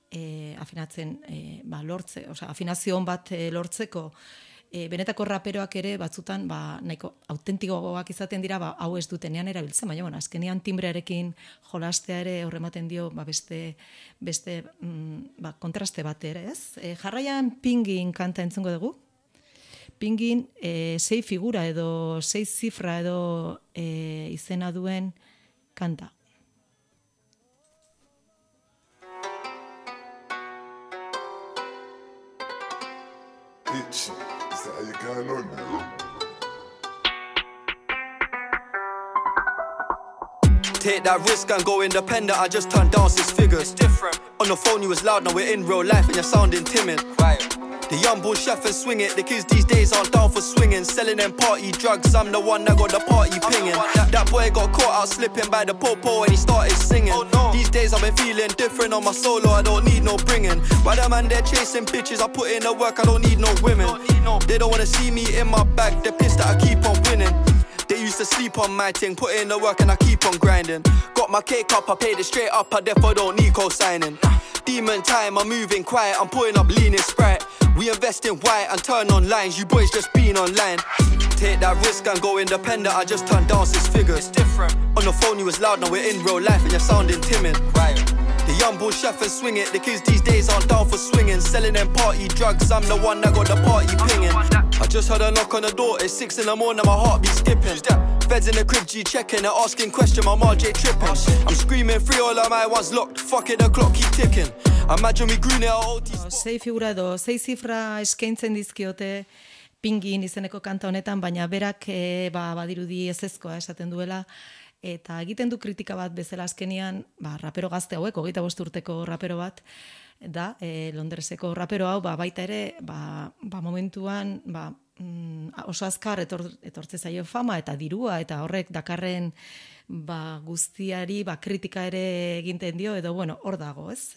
afinazio bat lortzeko. Benetako raperoak ere batzutan nahiko autentikoak izaten dira, hau ez dutenean erabiltzen, baina azkenean timbrearekin jolastea ere horrematen dio beste kontraste bat ere, ez? Jarraian Pingin kanta entzungo dugu. Pingin 6 figura edo 6 zifra edo izena duen kanta. Bitch. How you going on now? Take that risk and go independent, I just turned down 6 figures. It's different. On the phone you was loud, now we're in real life and you're sounding timid. Quiet. The young boy chef and swing it. The kids these days aren't down for swinging. Selling them party drugs, I'm the one that got the party pinging. That boy got caught out slipping by the popo and he started singing. These days I've been feeling different on my solo, I don't need no bringing. By the man they're chasing bitches, I put in the work, I don't need no women. They don't wanna see me in my bag, they're pissed that I keep on winning. They used to sleep on my thing, put in the work and I keep on grinding. Got my cake up, I paid it straight up, I therefore don't need co-signing. Demon time, I'm moving quiet, I'm putting up lean in Sprite. We invest in white and turn on lines, you boys just been online. Take that risk and go independent, I just turned down 6 figures. It's different. On the phone you was loud, now we're in real life and you're sounding timid. Right. The young bull chef and swing it. The kids these days aren't down for swinging. Selling them party drugs, I'm the one that got the party pinging. I just heard a knock on the door, it's 6 in the morning, my heart be skipping. Feds in the crib, G checking, they're asking question, my RJ tripping. I'm screaming free, all of my ones locked, fuck it, the clock keep ticking. Imagine we grew near OT. Sei figura edo, 6 zifra eskaintzen dizkiote Pingin izeneko kanta honetan, baina berak badirudi ezezkoa esaten duela, eta egiten du kritika bat bezala azkenian, rapero gazte hauek, 25 urteko rapero bat, da, Londreseko rapero hau, baita ere, momentuan, oso azkar etortze zaio fama eta dirua, eta horrek dakarren guztiari kritika ere eginten dio, edo, bueno, hor dago, ez?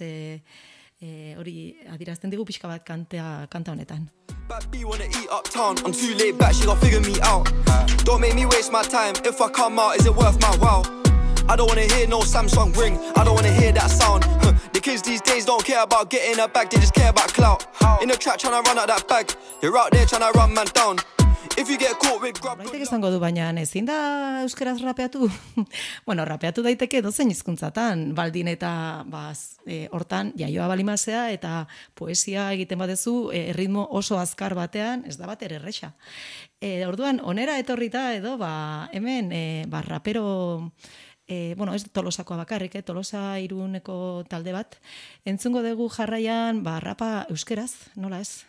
Hori adirazten digu pixka bat kanta honetan. Bad B wanna eat uptown, I'm too laid back, she gon' figure me out. Don't make me waste my time, if I come out, is it worth my while? I don't wanna hear no Samsung ring, I don't wanna hear that sound. The kids these days don't care about getting a bag, they just care about clout. In the trap tryna run out that bag, you're out there tryna run man down. If you get caught with grub... Baitek esango du, baina ezin da euskaraz rapeatu? Bueno, rapeatu daiteke dozein hizkuntzatan, baldin eta hortan jaioa balimazea eta poesia egiten badezu ritmo oso azkar batean, ez da bater erresa. Orduan, onera etorrita edo, hemen rapero... bueno, ez Tolosakoa bakarrik, Tolosa Iruneko talde bat, entzungo dugu jarraian, rapa euskeraz, nola ez?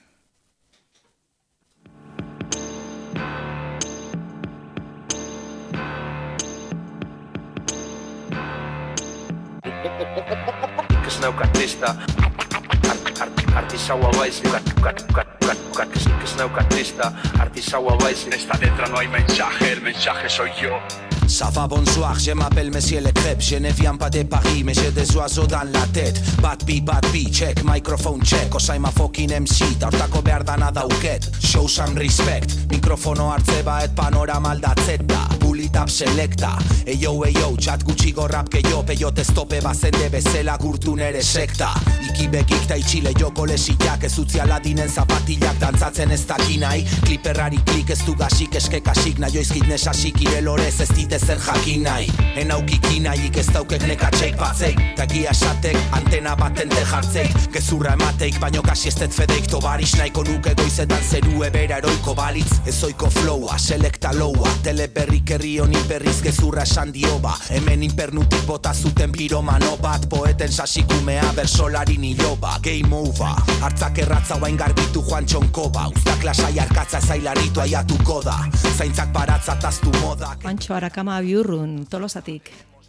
Ez nauk artista Artisaua baizik Ez nauk artista Artisaua baizik Esta letra no hay mensaje, el mensaje soy yo. Ça va bonsoir, je m'appelle Monsieur Le Crêpe. Je ne viens pas de Paris, mais j'ai des oiseaux dans la tête. Bad B, check, microphone check. Cause I'm a fucking MC, ta hortako behar dana dauket. Show some respect, mikrofono hartze baet panorama aldatzeta. Pull it up selecta, eyo, txat gutxigo rap gehiago. Peiot ez tope bazende bezela gurtu nere sekta. Ikibekik ta itxile joko lesiak. Ez utzi aladinen zapatilak dantzatzen ez dakinai. Kliperrari klik ez du gasik eskekasik. Naioizkit nesasik irelorez ez dite zer jakin nahi. Enaukiki nahik ez daukek nekatxeik batzeik. Tagia esatek antena batente jartzeik. Gezurra emateik baino kasi ez det fedeik. Tobaris nahiko nuke goizetan zeru ebera eroiko balitz. Ezoiko flowa, selekta loua. Teleberrik herri honi berriz gezurra esan dioba. Hemen inpernutik bota zuten piromano bat. Poeten sasikumea bersolari niloba. Game over, hartzak erratza guain garbitu Juan Txonkoba. Uztak lasai arkatza zailaritu aiatuko da. Zaintzak baratza taztu modak. Pancho Arakama Biurrun, Tolosatik.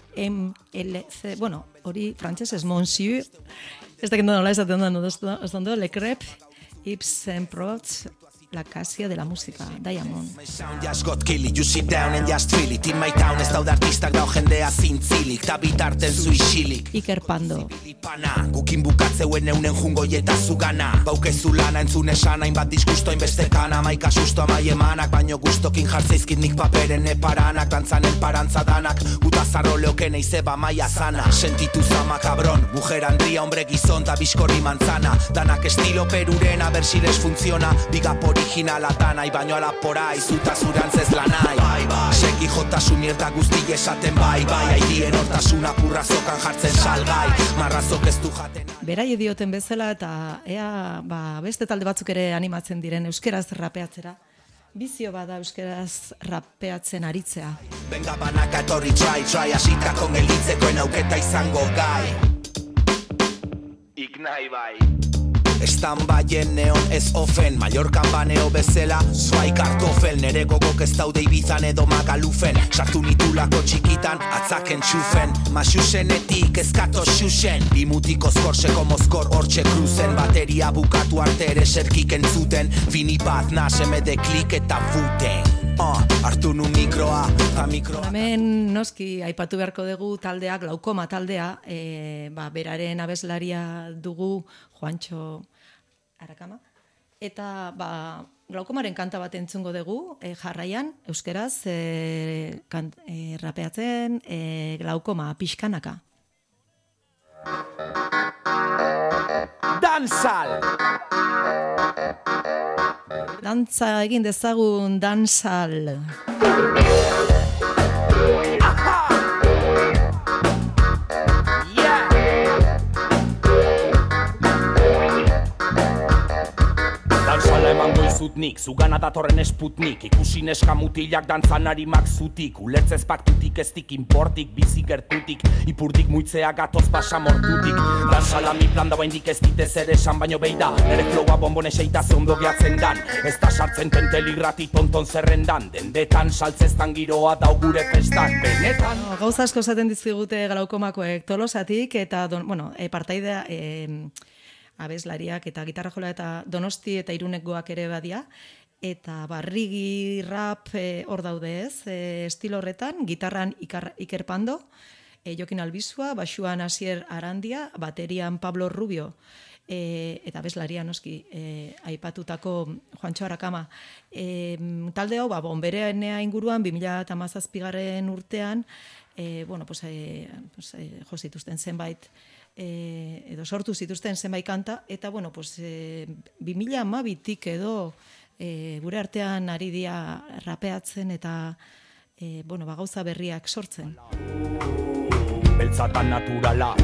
MLC, bueno, hori frantsesez Monsieur, ez dakit nola esaten da, ondo, Le Crêpe, Ibsen Prots, La Casia de la Música, Diamond. My sound just got killy, you sit down and just feel it. In my town ez daude artistak dao jendea zintzilik, ta bitarten zu isilik. Iker Pando. Gukin bukatzeuen eunen jungoi eta zugana. Baukezu lana entzun esan hainbat disgusto hainbeste kana. Maika susto amai emanak, baino gustokin jartzeizkit nik paperen eparanak. Dantzanen parantza danak, guta zarro leokene izeba maia zana. Sentitu zama cabron, mujer handria, hombre gizon ta bizkorri manzana. Danak estilo peruren, a ver si les funciona. Bigapori originala tanai, baino alapora izuta zurantzez lanai. Seki jotasun mierda guzti esaten bai. Aidien hortasun apurra zokan jartzen salgai. Marrazok ez du jaten. Berai dioten bezala eta ea beste talde batzuk ere animatzen diren euskeraz rapeatzera. Bizio bada euskeraz rapeatzen aritzea. Venga banaka etorri try, asitako gelitzekoen auketa izango gai. Ignai bai. Estan baien neon ez ofen, Mallorcan baneo bezala, zuai kartofel. Nere gogok ez daude Ibizan edo Magalufen, sartu nitulako txikitan, atzaken txufen. Masusenetik ezkato xuxen, bimutiko skorseko mozkor hortxe kruzen. Bateria bukatu arte ere serkik entzuten, fini bat nasemede klik eta futen. Hartu nu mikroa, eta mikroa. Hemen noski aipatu beharko dugu taldea, Glaukoma taldea, beraren abeslaria dugu Juantxo Arakama. Eta Glaukomaren kanta bat entzungo dugu, jarraian, euskeraz, rapeatzen, Glaukoma, pixkanaka. Dansal! Dantza egin dezagun dansal. Dansala emango izutnik, zugana datorren esputnik. Ikusi neska mutilak dantzan arimak zutik. Ulertzez paktutik eztik inportik, bizi gertutik. Ipurdik muitzea gatoz basa mortutik. Dansala mi plan da baindik ez ditez ere esan baino beida. Nere flowa bonbon eseita ze ondo gehatzen dan. Ez da sartzen tentelirrati tonton zerrendan. Dendetan saltzeztan giroa dau gure festan. Benetan. Gauza asko esaten dizkigute Glaukomakoek Tolosatik eta partaidea abeslariak eta gitarra jola eta Donosti eta Irunekoak ere badia. Eta barrigi, rap hor daude ez, estilo horretan, gitarran Iker Pando, Jokin Albizua, basuan Asier Arandia, baterian Pablo Rubio, eta abeslaria noski aipatutako Juantxo Arakama. Talde hau, bonberenea inguruan, 2017 urtean, jo zituzten zenbait, edo sortu zituzten zenbait kanta, eta 2012tik edo gure artean ari dira rapeatzen eta gauza berriak sortzen. Beltzatan naturala.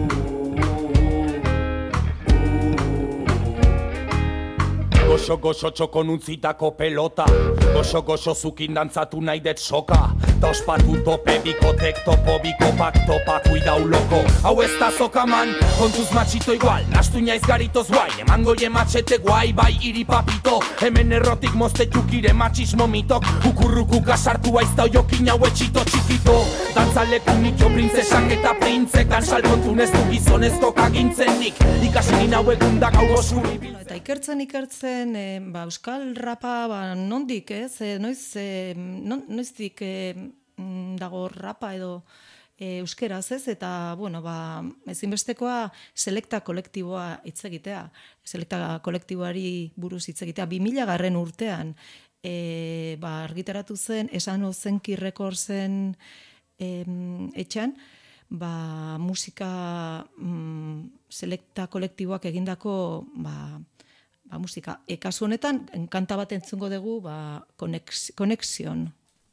Goxo txokon untzitako pelota, goxo zukin dantzatu nahi det soka. Ta ospatu tope bikotek topo bikopak topa kuidau loko. Hau ez da zokaman, kontuz matxito igual, nastu inaiz garitoz guain. Emango je matxete guai, bai iri papito. Hemen errotik moztetuk ire matxismo mitok. Ukurruku gasartu aizta oiokin hau etxito txikito. Dantzaleku nikio printzesak eta printzek. Dansal kontunez du gizonezko kagintzenik. Ikasinin hau egun da gau gozuri. Eta ikertzen, euskal rapa nondik, ez? Noiztik dago rapa edo euskeraz, ez? Eta, ezinbestekoa selekta kolektiboa hitz egitea. Selekta kolektiboari buruz hitz egitea. 2000 urtean argitaratu zen, Esan Ozenki Rekordsen etxan, musika selekta kolektiboak egindako musika. Kasu honetan, kanta bat entzungo dugu, Konexion.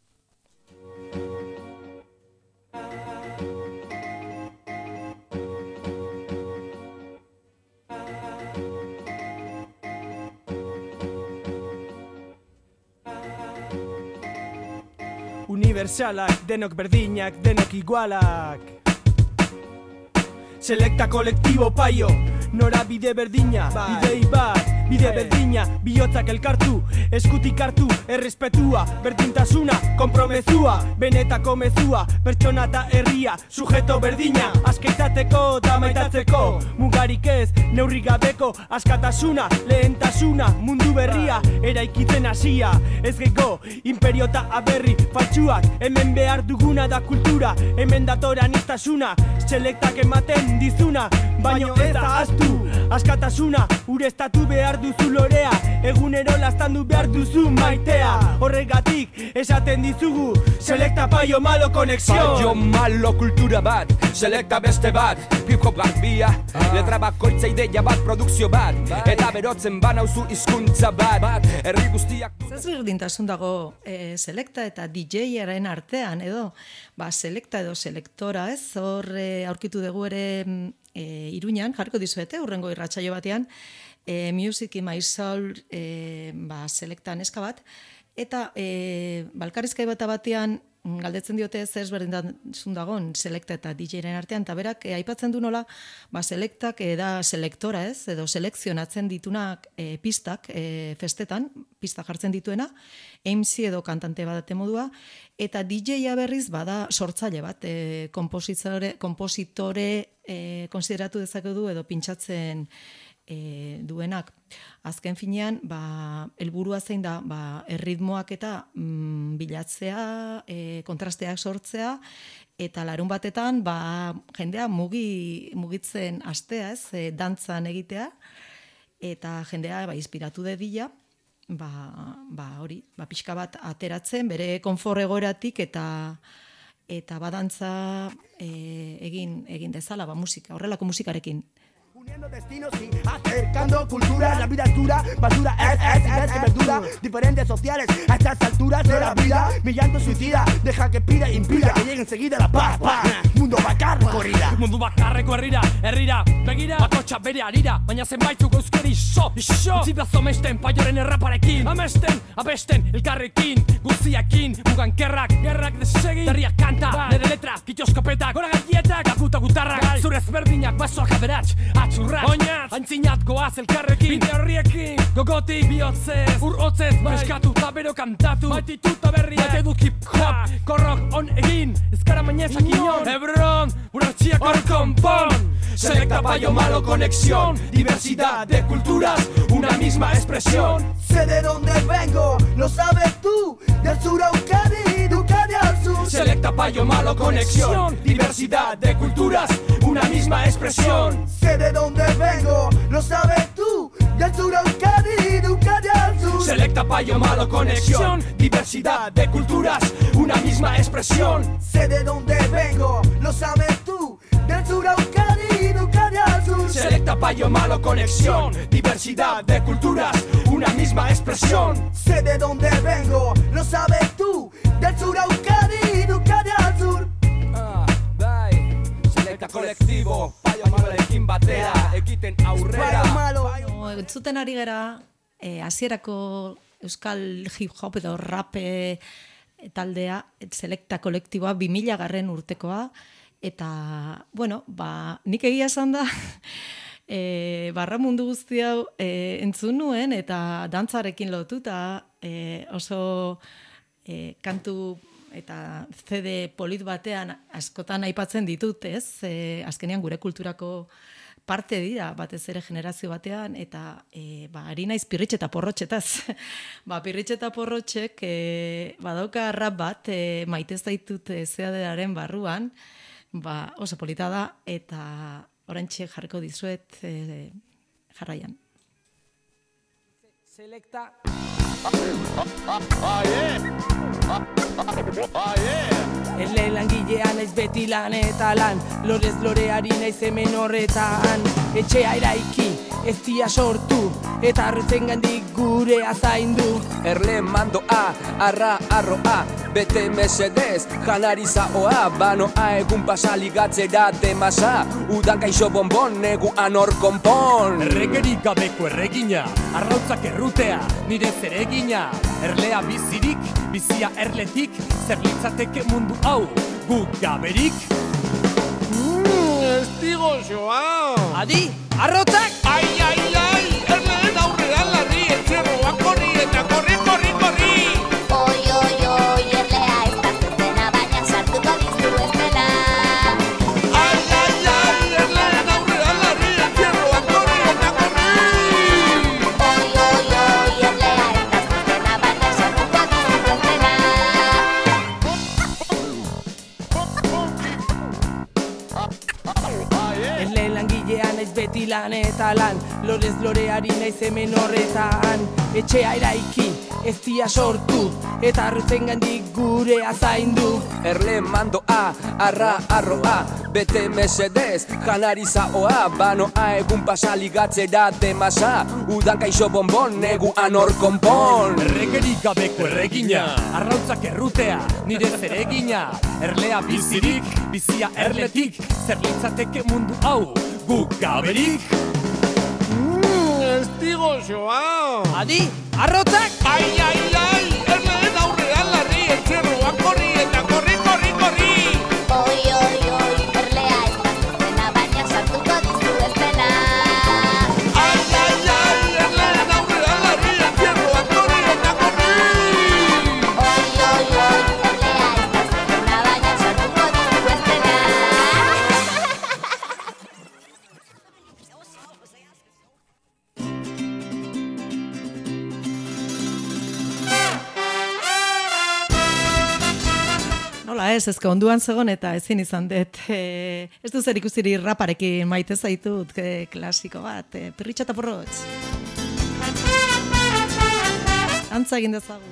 Universalak, denok berdinak, denok igualak. Selekta kolektibo paio, nora bide berdina, bidei bat, bide berdina, bihotzak elkartu, eskutik hartu, errespetua, berdintasuna, konpromezua, benetako mezua, pertsona eta herria, sujeto berdina, askeitzateko eta maitatzeko, mugarik ez, neurri gabeko, askatasuna, lehentasuna, mundu berria, eraikitzen hasia, ez geko, imperio eta aberri, faltsuak, hemen behar duguna da kultura, hemen datoran iztasuna, selektak ematen dizuna, baino ez da astu, askatasuna, ureztatu behar duzu lorea, egunero lastandu behar duzu maitea, horregatik esaten dizugu, selekta paio malo konexion. Paio malo kultura bat, selekta beste bat, hip-hop garbia, letra bakoitza ideia bat, produkzio bat, eta berotzen banauzu hizkuntza bat, herri guztiak... Zazberdintasun dago selekta eta DJ-aren artean, edo, selekta edo selektora, ez? Hor aurkitu dugu ere Iruñan, jarriko dizuete, hurrengo irratsaio batean, Music in My Soul selekta neska bat, eta balkarrizkai batean galdetzen diote ez ezberdintasun dagoen Selecta eta DJ-ren artean, eta berak aipatzen du nola, Selectak da selektora ez, edo selekzionatzen ditunak pistak festetan, pista jartzen dituena, MC edo kantante bat modua, eta DJ-a berriz bada sortzaile bat, kompositore konsideratu dezakegu edo pintxatzen duenak. Azken finean, helburua zein da, erritmoak eta bilatzea, kontrasteak sortzea, eta larun batetan, jendea mugitzen astea, ez, dantzan egitea, eta jendea inspiratu dedila, hori, pixka bat ateratzen, bere konfor egoeratik eta badantza egin dezala, musika, horrelako musikarekin. Uniendo destinos y acercando culturas, la vida es dura, basura es que verdura, diferentes sociales a estas alturas de la vida, mi llanto suicida, deja que pida e impida que llegue enseguida la paz, mundu bakarreko herrira. Mundu bakarreko herrira, begira, bakotxa bere harira, baina zenbaitu gauzkeri iso, utzibazo mesten paioren erraparekin, abesten, elkarrekin, guztiakin, mugan gerrak desegin, derriak kanta, nere letra, kitioskopetak, gora gaietak, akuta gutarrak, zure ezberdinak, basoak aberats, atxurrak, oinaz, antzinat goaz elkarrekin, bide horriekin, gogotik, bihotzez, urrotzez, peskatu eta bero kantatu, maitituta berriak, maite du hip-hop, korrok on egin, ezkara mainezak inon, Hebron, urartxiak hor konpon, Selecta Payo Malo conexión, diversidad de culturas, una misma expresión. Sé de dónde vengo, lo sabes tú, del sur a Euskadi, de Euskadi al sur. Selecta Payo Malo conexión, diversidad de culturas, una misma expresión. Sé de dónde vengo, lo sabes tú, del sur a Euskadi, de Euskadi al sur. Selecta Payo Malo conexión, diversidad de culturas, una misma expresión. Sé de dónde vengo, lo sabes tú, del sur a Euskadi, de Euskadi al sur. Selecta Payo Malo conexión, diversidad de culturas, una misma expresión. Sé de dónde vengo, lo sabes tú, del sur a Euskadi, de Euskadi al sur. Selecta kolektibo, Payo Malorekin batera, egiten aurrera. Entzuten ari gera, hasierako euskal hip-hop edo rap taldea, Selecta kolektiboa 2000 urtekoa, eta, nik egia esan da, barra mundu guzti hau entzun nuen, eta dantzarekin lotuta, oso kantu eta CD polit batean askotan aipatzen ditut, ez? Azkenean gure kulturako parte dira, batez ere generazio batean, eta ari naiz pirritxe eta porrotxetaz. Pirritxe eta porrotxek badauka rap bat, maite zaitut zeaderaren barruan, oso polita da, eta oraintxe jarriko dizuet jarraian. Selecta. Erle langilea naiz beti lan eta lan, lorez loreari naiz hemen horretan. Etxea eraiki, ez dia sortu, eta arretzen gandik gure azaindu. Erle mandoa, arroa, bete mesedez, janariza oa, banoa egun pasaligatzera demasa, udan kaixo bonbon, neguan hor konpon. Erregerik gabeko erregina, arrautzak errutea, nire zeregina, erlea bizirik, bizia erletik, zer litzateke mundu hau, guk gaberik. Estigo joa! Adi, arrotzak! Ai, erleen aurrean larri, entzerroak korri eta korri! Oi, erlea ez da zuzena, baina sartuko dizu estena. Ai, erleen aurrean larri, entzerroak korri eta korri! Oi, erlea ez da zuzena, baina sartuko dizu estena. Erle langilea naiz beti lan eta lan, lorez loreari naiz hemen horretan. Etxea eraiki, ez dia sortu, eta arrutzen gandik gure azaindu. Erle mandoa, arroa, bete mesedez, janariza oa, banoa egun pasaligatzera demasa, udan kaixo bonbon, neguan hor konpon. Erregerik gabeko erregina, arrautzak errutea, nire zeregina, erlea bizirik, bizia erletik, zer litzateke mundu hau, guk gaberik. Estigo joa! Adi, arrotzak! Ai, erleen aurrean larri, entzerroak korri eta korri! ezke onduan zegoen eta ezin izan dut. Ez du zer ikusiri raparekin maite zaitut, klasiko bat, pirritxa eta porrotx. Antza egin dezagun.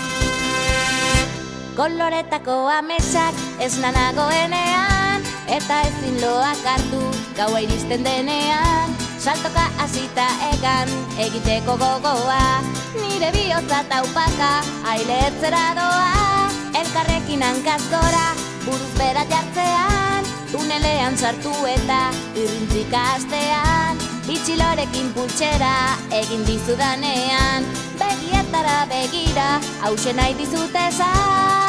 Koloretako ametsak ez nanagoenean, eta ezin loak hartu gaua iristen denean. Saltoka hasita egan egiteko gogoa, nire bihotza taupaka ailetzera doa. Elkarrekin hankaz gora, buruz bera jartzean, tunelean sartu eta irrintzika astean. Bitxilorekin pultsera egin dizudanean, begietara begira, hause nahi dizut esan.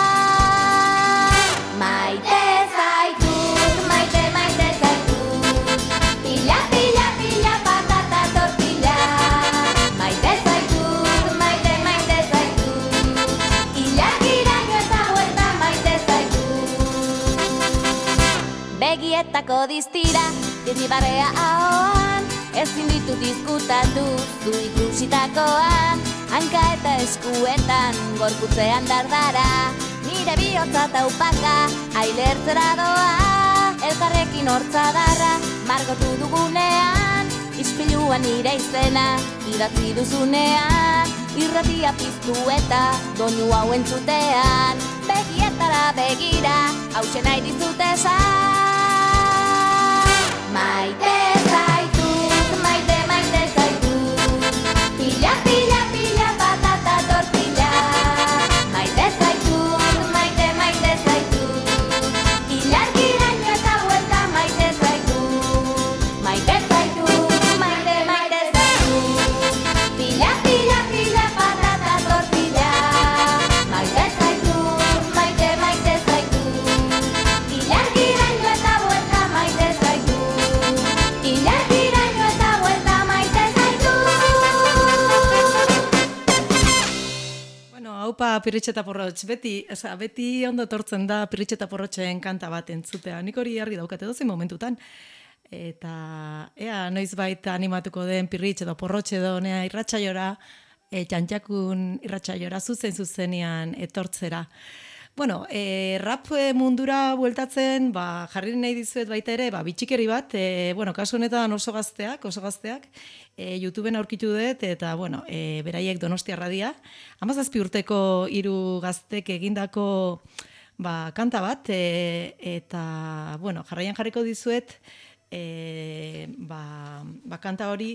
Maite zaitut, maite zaitut, pila, pila, pila, patata tortilla. Maite zaitut, maite zaitut, ilagiraino eta huerta maite zaitut. Begietako diztira, dirnibarrea ahoan, ezin ditut izkutatu zu ikusitakoan. Hanka eta eskuetan, gorputzean dardara, nire bihotza taupaka ailertzera doa. Elkarrekin hortzadarra margotu dugunean, ispiluan nire izena idatzi duzunean. Irratia piztu eta doinu hau entzutean, begietara begira, hause nahi dizut esan. Maite zaitut, maite zaitut, pila, pila, pila, patata tortilla. Maite zaitut, maite zaitut, ilargiraino eta huelta maite zaitut. Maite zaitut, maite zaitut, pila, pila, pila, patata tortilla. Maite zaitut, maite zaitut, ilargiraino eta huelta maite zaitut. Ilargiraino eta huelta maite zaitut. Bueno, haupa pirritxe eta porrotx, beti ondo etortzen da pirritxe eta porrotxen kanta bat entzutea. Nik hori argi daukat edozein momentutan. Eta ea noizbait animatuko den pirritxe edo porrotxe edo nea irratsaiora, txantxakun irratsaiora zuzenean etortzera. Bueno, rap mundura bueltatzen, jarri nahi dizuet baita ere, bitxikeri bat, kasu honetan oso gazteak, YouTubeen aurkitu dut, eta, beraiek Donostiarra dira. 17 urteko 3 gaztek egindako kanta bat, eta, jarraian jarriko dizuet, kanta hori,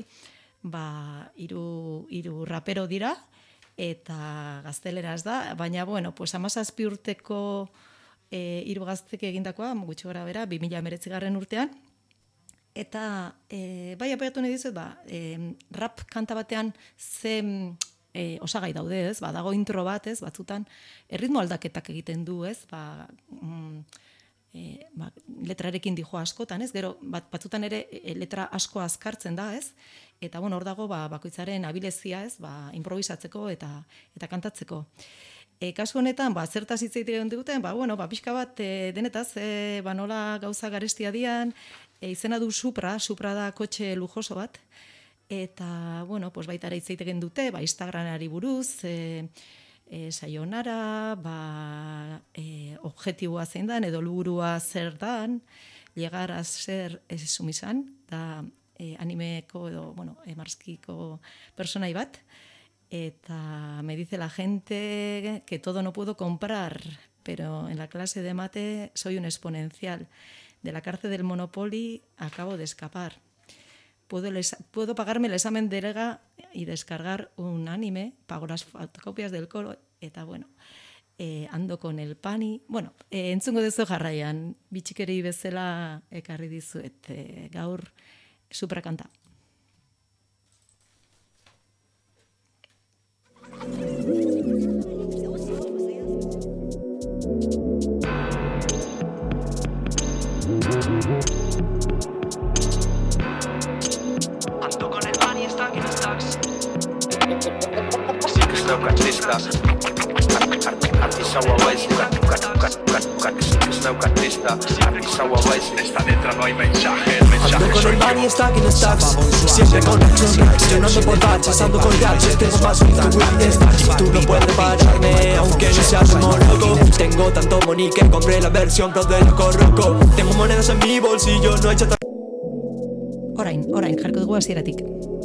3 rapero dira, eta gazteleraz da, baina, 17 urteko 3 gaztek egindakoa, gutxi gora bera, 2019 urtean, eta bai apoiatu nahi dizut, rap kanta batean ze osagai daude, ez, dago intro bat, ez, batzutan, erritmo aldaketak egiten du, ez, letrarekin dijo askotan, ez, gero, batzutan ere letra asko azkartzen da, ez, eta hor dago bakoitzaren abilezia, ez, improvisatzeko eta kantatzeko. Kasu honetan, zertaz hitz egiten duten, pixka bat denetaz, nola gauza garestia dian, izena du Supra da kotxe lujoso bat, eta, baita ere hitz egiten dute, Instagramari buruz, saionara, objetiboa zein dan, edo helburua zer dan, llegar a ser sumisan, da animeko edo, marskiko personai bat, eta me dice la gente que todo no puedo comprar, pero en la clase de mate soy un exponencial. De la cárcel del Monopoly acabo de escapar. Puedo pagarme el examen de EGA y descargar un anime, pago las fotocopias del coro, eta ando con el pani. Entzungo duzu jarraian, bitxikeri bezala ekarri dizuet gaur Supra kanta. Ando con el pan y está aquí en stacks. Sí que snau artista. Artisau hau aiz, sí que snau artista. Artisau hau aiz, esta letra no hay mensaje. El mensaje Ando con soy el yo. van y está aquí en stacks. Siempre con acción, gestionando por baches, ando con gaches, tengo más vida que stacks. Tú no puedes pararme, aunque no seas un loco. Tengo Tengo tanto money que compré la versión pro de Loco Roco. Tengo monedas en mi bolsillo, no he hecho Orain, jarko dugu hasieratik.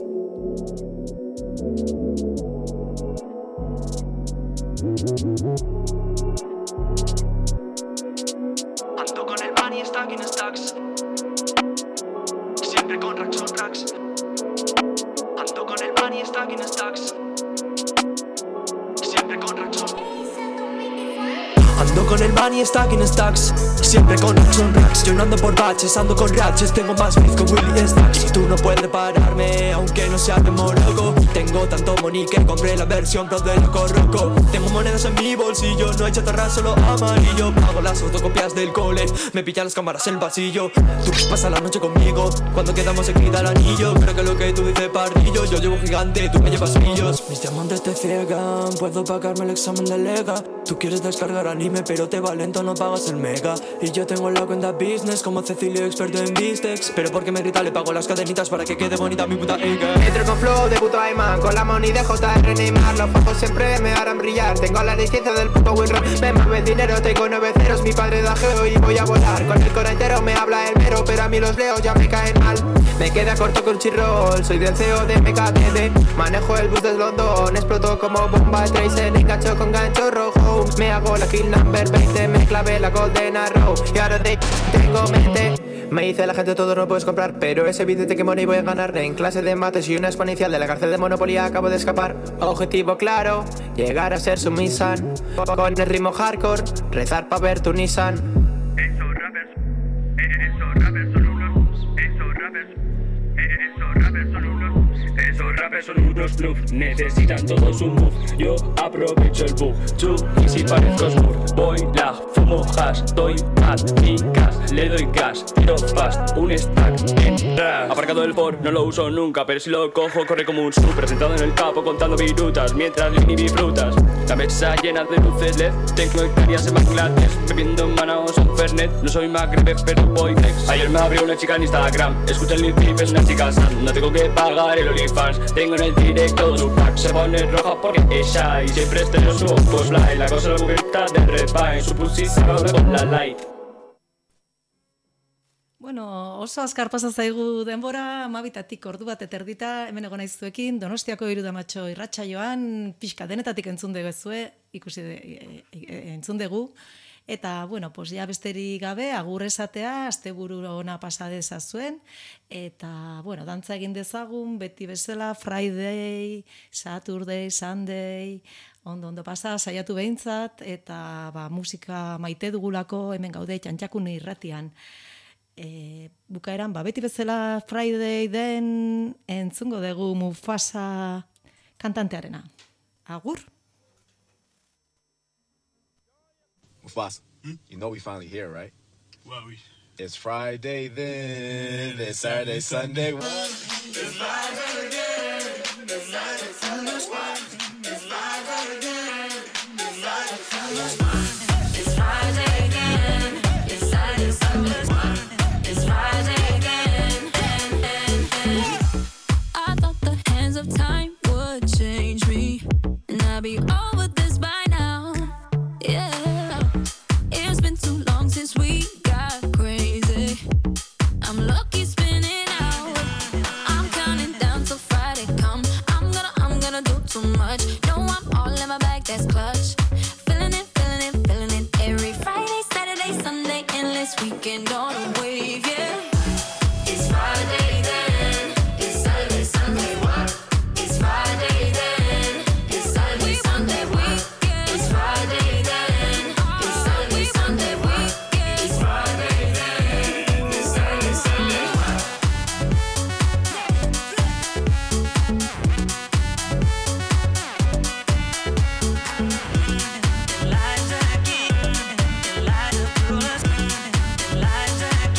Ando con el money stack in stacks. Siempre con racks on racks. Ando con el money stack in stacks. Siempre con racks on. Ando con el money stack in stacks. Siempre con racks on racks. Yo no ando por baches, ando con ratchets. Tengo más beef que Willy Stacks. Y tú no puedes pararme, aunque no sea de Morocco. Tengo tanto money que compré la versión pro de Loco Roco. Tengo monedas en mi bolsillo, no he hecho tarra, solo amarillo. Pago las fotocopias del cole, me pillan las cámaras en el pasillo. Tú pasas la noche conmigo, cuando quedamos se quita el anillo. Creo que lo que tú dices pardillo, yo llevo gigante, tú me llevas millos. Mis diamantes te ciegan, puedo pagarme el examen de lega. Tú quieres descargar anime, pero te va lento, no pagas el mega. Y yo tengo la cuenta business, como Cecilio, experto en bistecs. Pero porque me grita le pago las cadenitas para que quede bonita mi puta ega. Entro con flow de puto Ayman, con la money de J.R. Neymar. Los ojos siempre me harán brillar, tengo la licencia del puto Will Rap. Me mueve el dinero, tengo 9 ceros, mi padre da geo y voy a volar. Con el coro entero me habla el mero, pero a mí los leos ya me caen mal. Me queda corto con Chirrol, soy del CEO de MKTD. Manejo el bus de London, exploto como bomba Tracer. Engancho con gancho rojo, me hago la kill number 20. Me clavé la Golden Arrow y ahora tengo mente. Me dice la gente todo no puedes comprar, pero es evidente que money voy a ganar. En clase de mates y una exponencial de la cárcel de Monopoly acabo de escapar. Objetivo claro, llegar a ser sumisan. Con el ritmo hardcore, rezar pa' ver tu Nissan. Esos rappers son unos, esos rappers son unos bluff, necesitan todos un move. Yo aprovecho el bug, y si parezco smooth. Voy lag, fumo hash, doy mad, y cash, le doy gas, tiro fast, un stack en dash. Aparcado el Ford, no lo uso nunca, pero si lo cojo corre como un super. Sentado en el capo contando virutas, mientras Lini disfrutas. La mesa llena de luces LED, tengo hectáreas en Bangladesh, bebiendo manaos en Fernet. No soy magrebe, pero voy flex. Ayer me abrió una chica en Instagram, escucha el Lil Peep, es una chica san. No tengo que pagar el OnlyFans, tengo en el directo su pack. Se pone roja porque es shy, siempre estero su ojos light. La cosa la cubierta de Red Vine, su pussy se abre con la light. Bueno, oso azkar pasa zaigu denbora, 12 ordu bat eta erdita, hemen egon naiz zuekin, Donostiako Irudamatxo irratsaioan, pixka denetatik entzun deguzue, entzun dugu. Eta, bueno, pues ja besterik gabe, agur esatea, asteburu ona pasa dezazuen, eta, bueno, dantza egin dezagun, beti bezala, Friday, Saturday, Sunday, ondo pasa, saiatu behintzat, eta musika maite dugulako, hemen gaude Txantxakun irratian. Bukaeran, beti bezala Friday den entzungo dugu Mufasa kantantearena. Agur! Mufasa, you know we finally here, right? Well, it's Friday then, it's Saturday, Sunday. It's live again. It's live again. It's live again. It's live. It's Friday again. It's Saturday, Sunday. It's Friday again. I thought the hands of time would change me, and I'd be over this by now. Yeah. It's been too long since we got crazy. I'm lucky spinning out. I'm counting down till Friday come. I'm gonna do too much. No, I'm all in my bag, that's clutch. Feeling it. Every Friday, Saturday, Sunday, endless weekend on a wave, yeah. It's Friday then. It's Saturday, Sunday. What? It's Friday then. It's Saturday, Sunday. What? It's Friday then. It's Saturday, Sunday. What? It's Friday then. It's Saturday, Sunday. Elijah,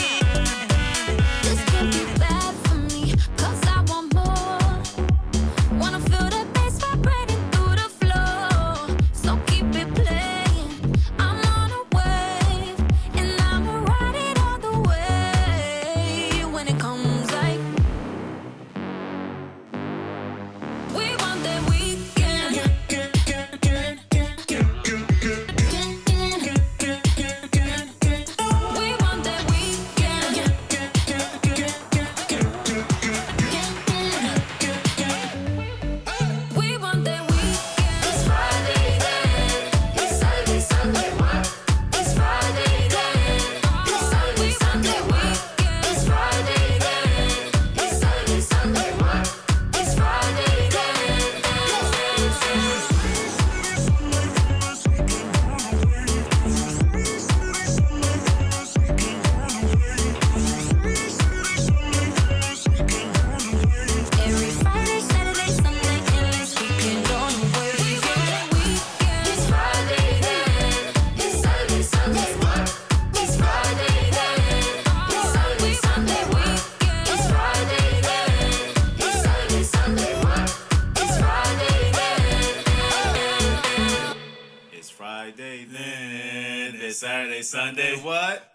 Friday, Saturday, Sunday, what?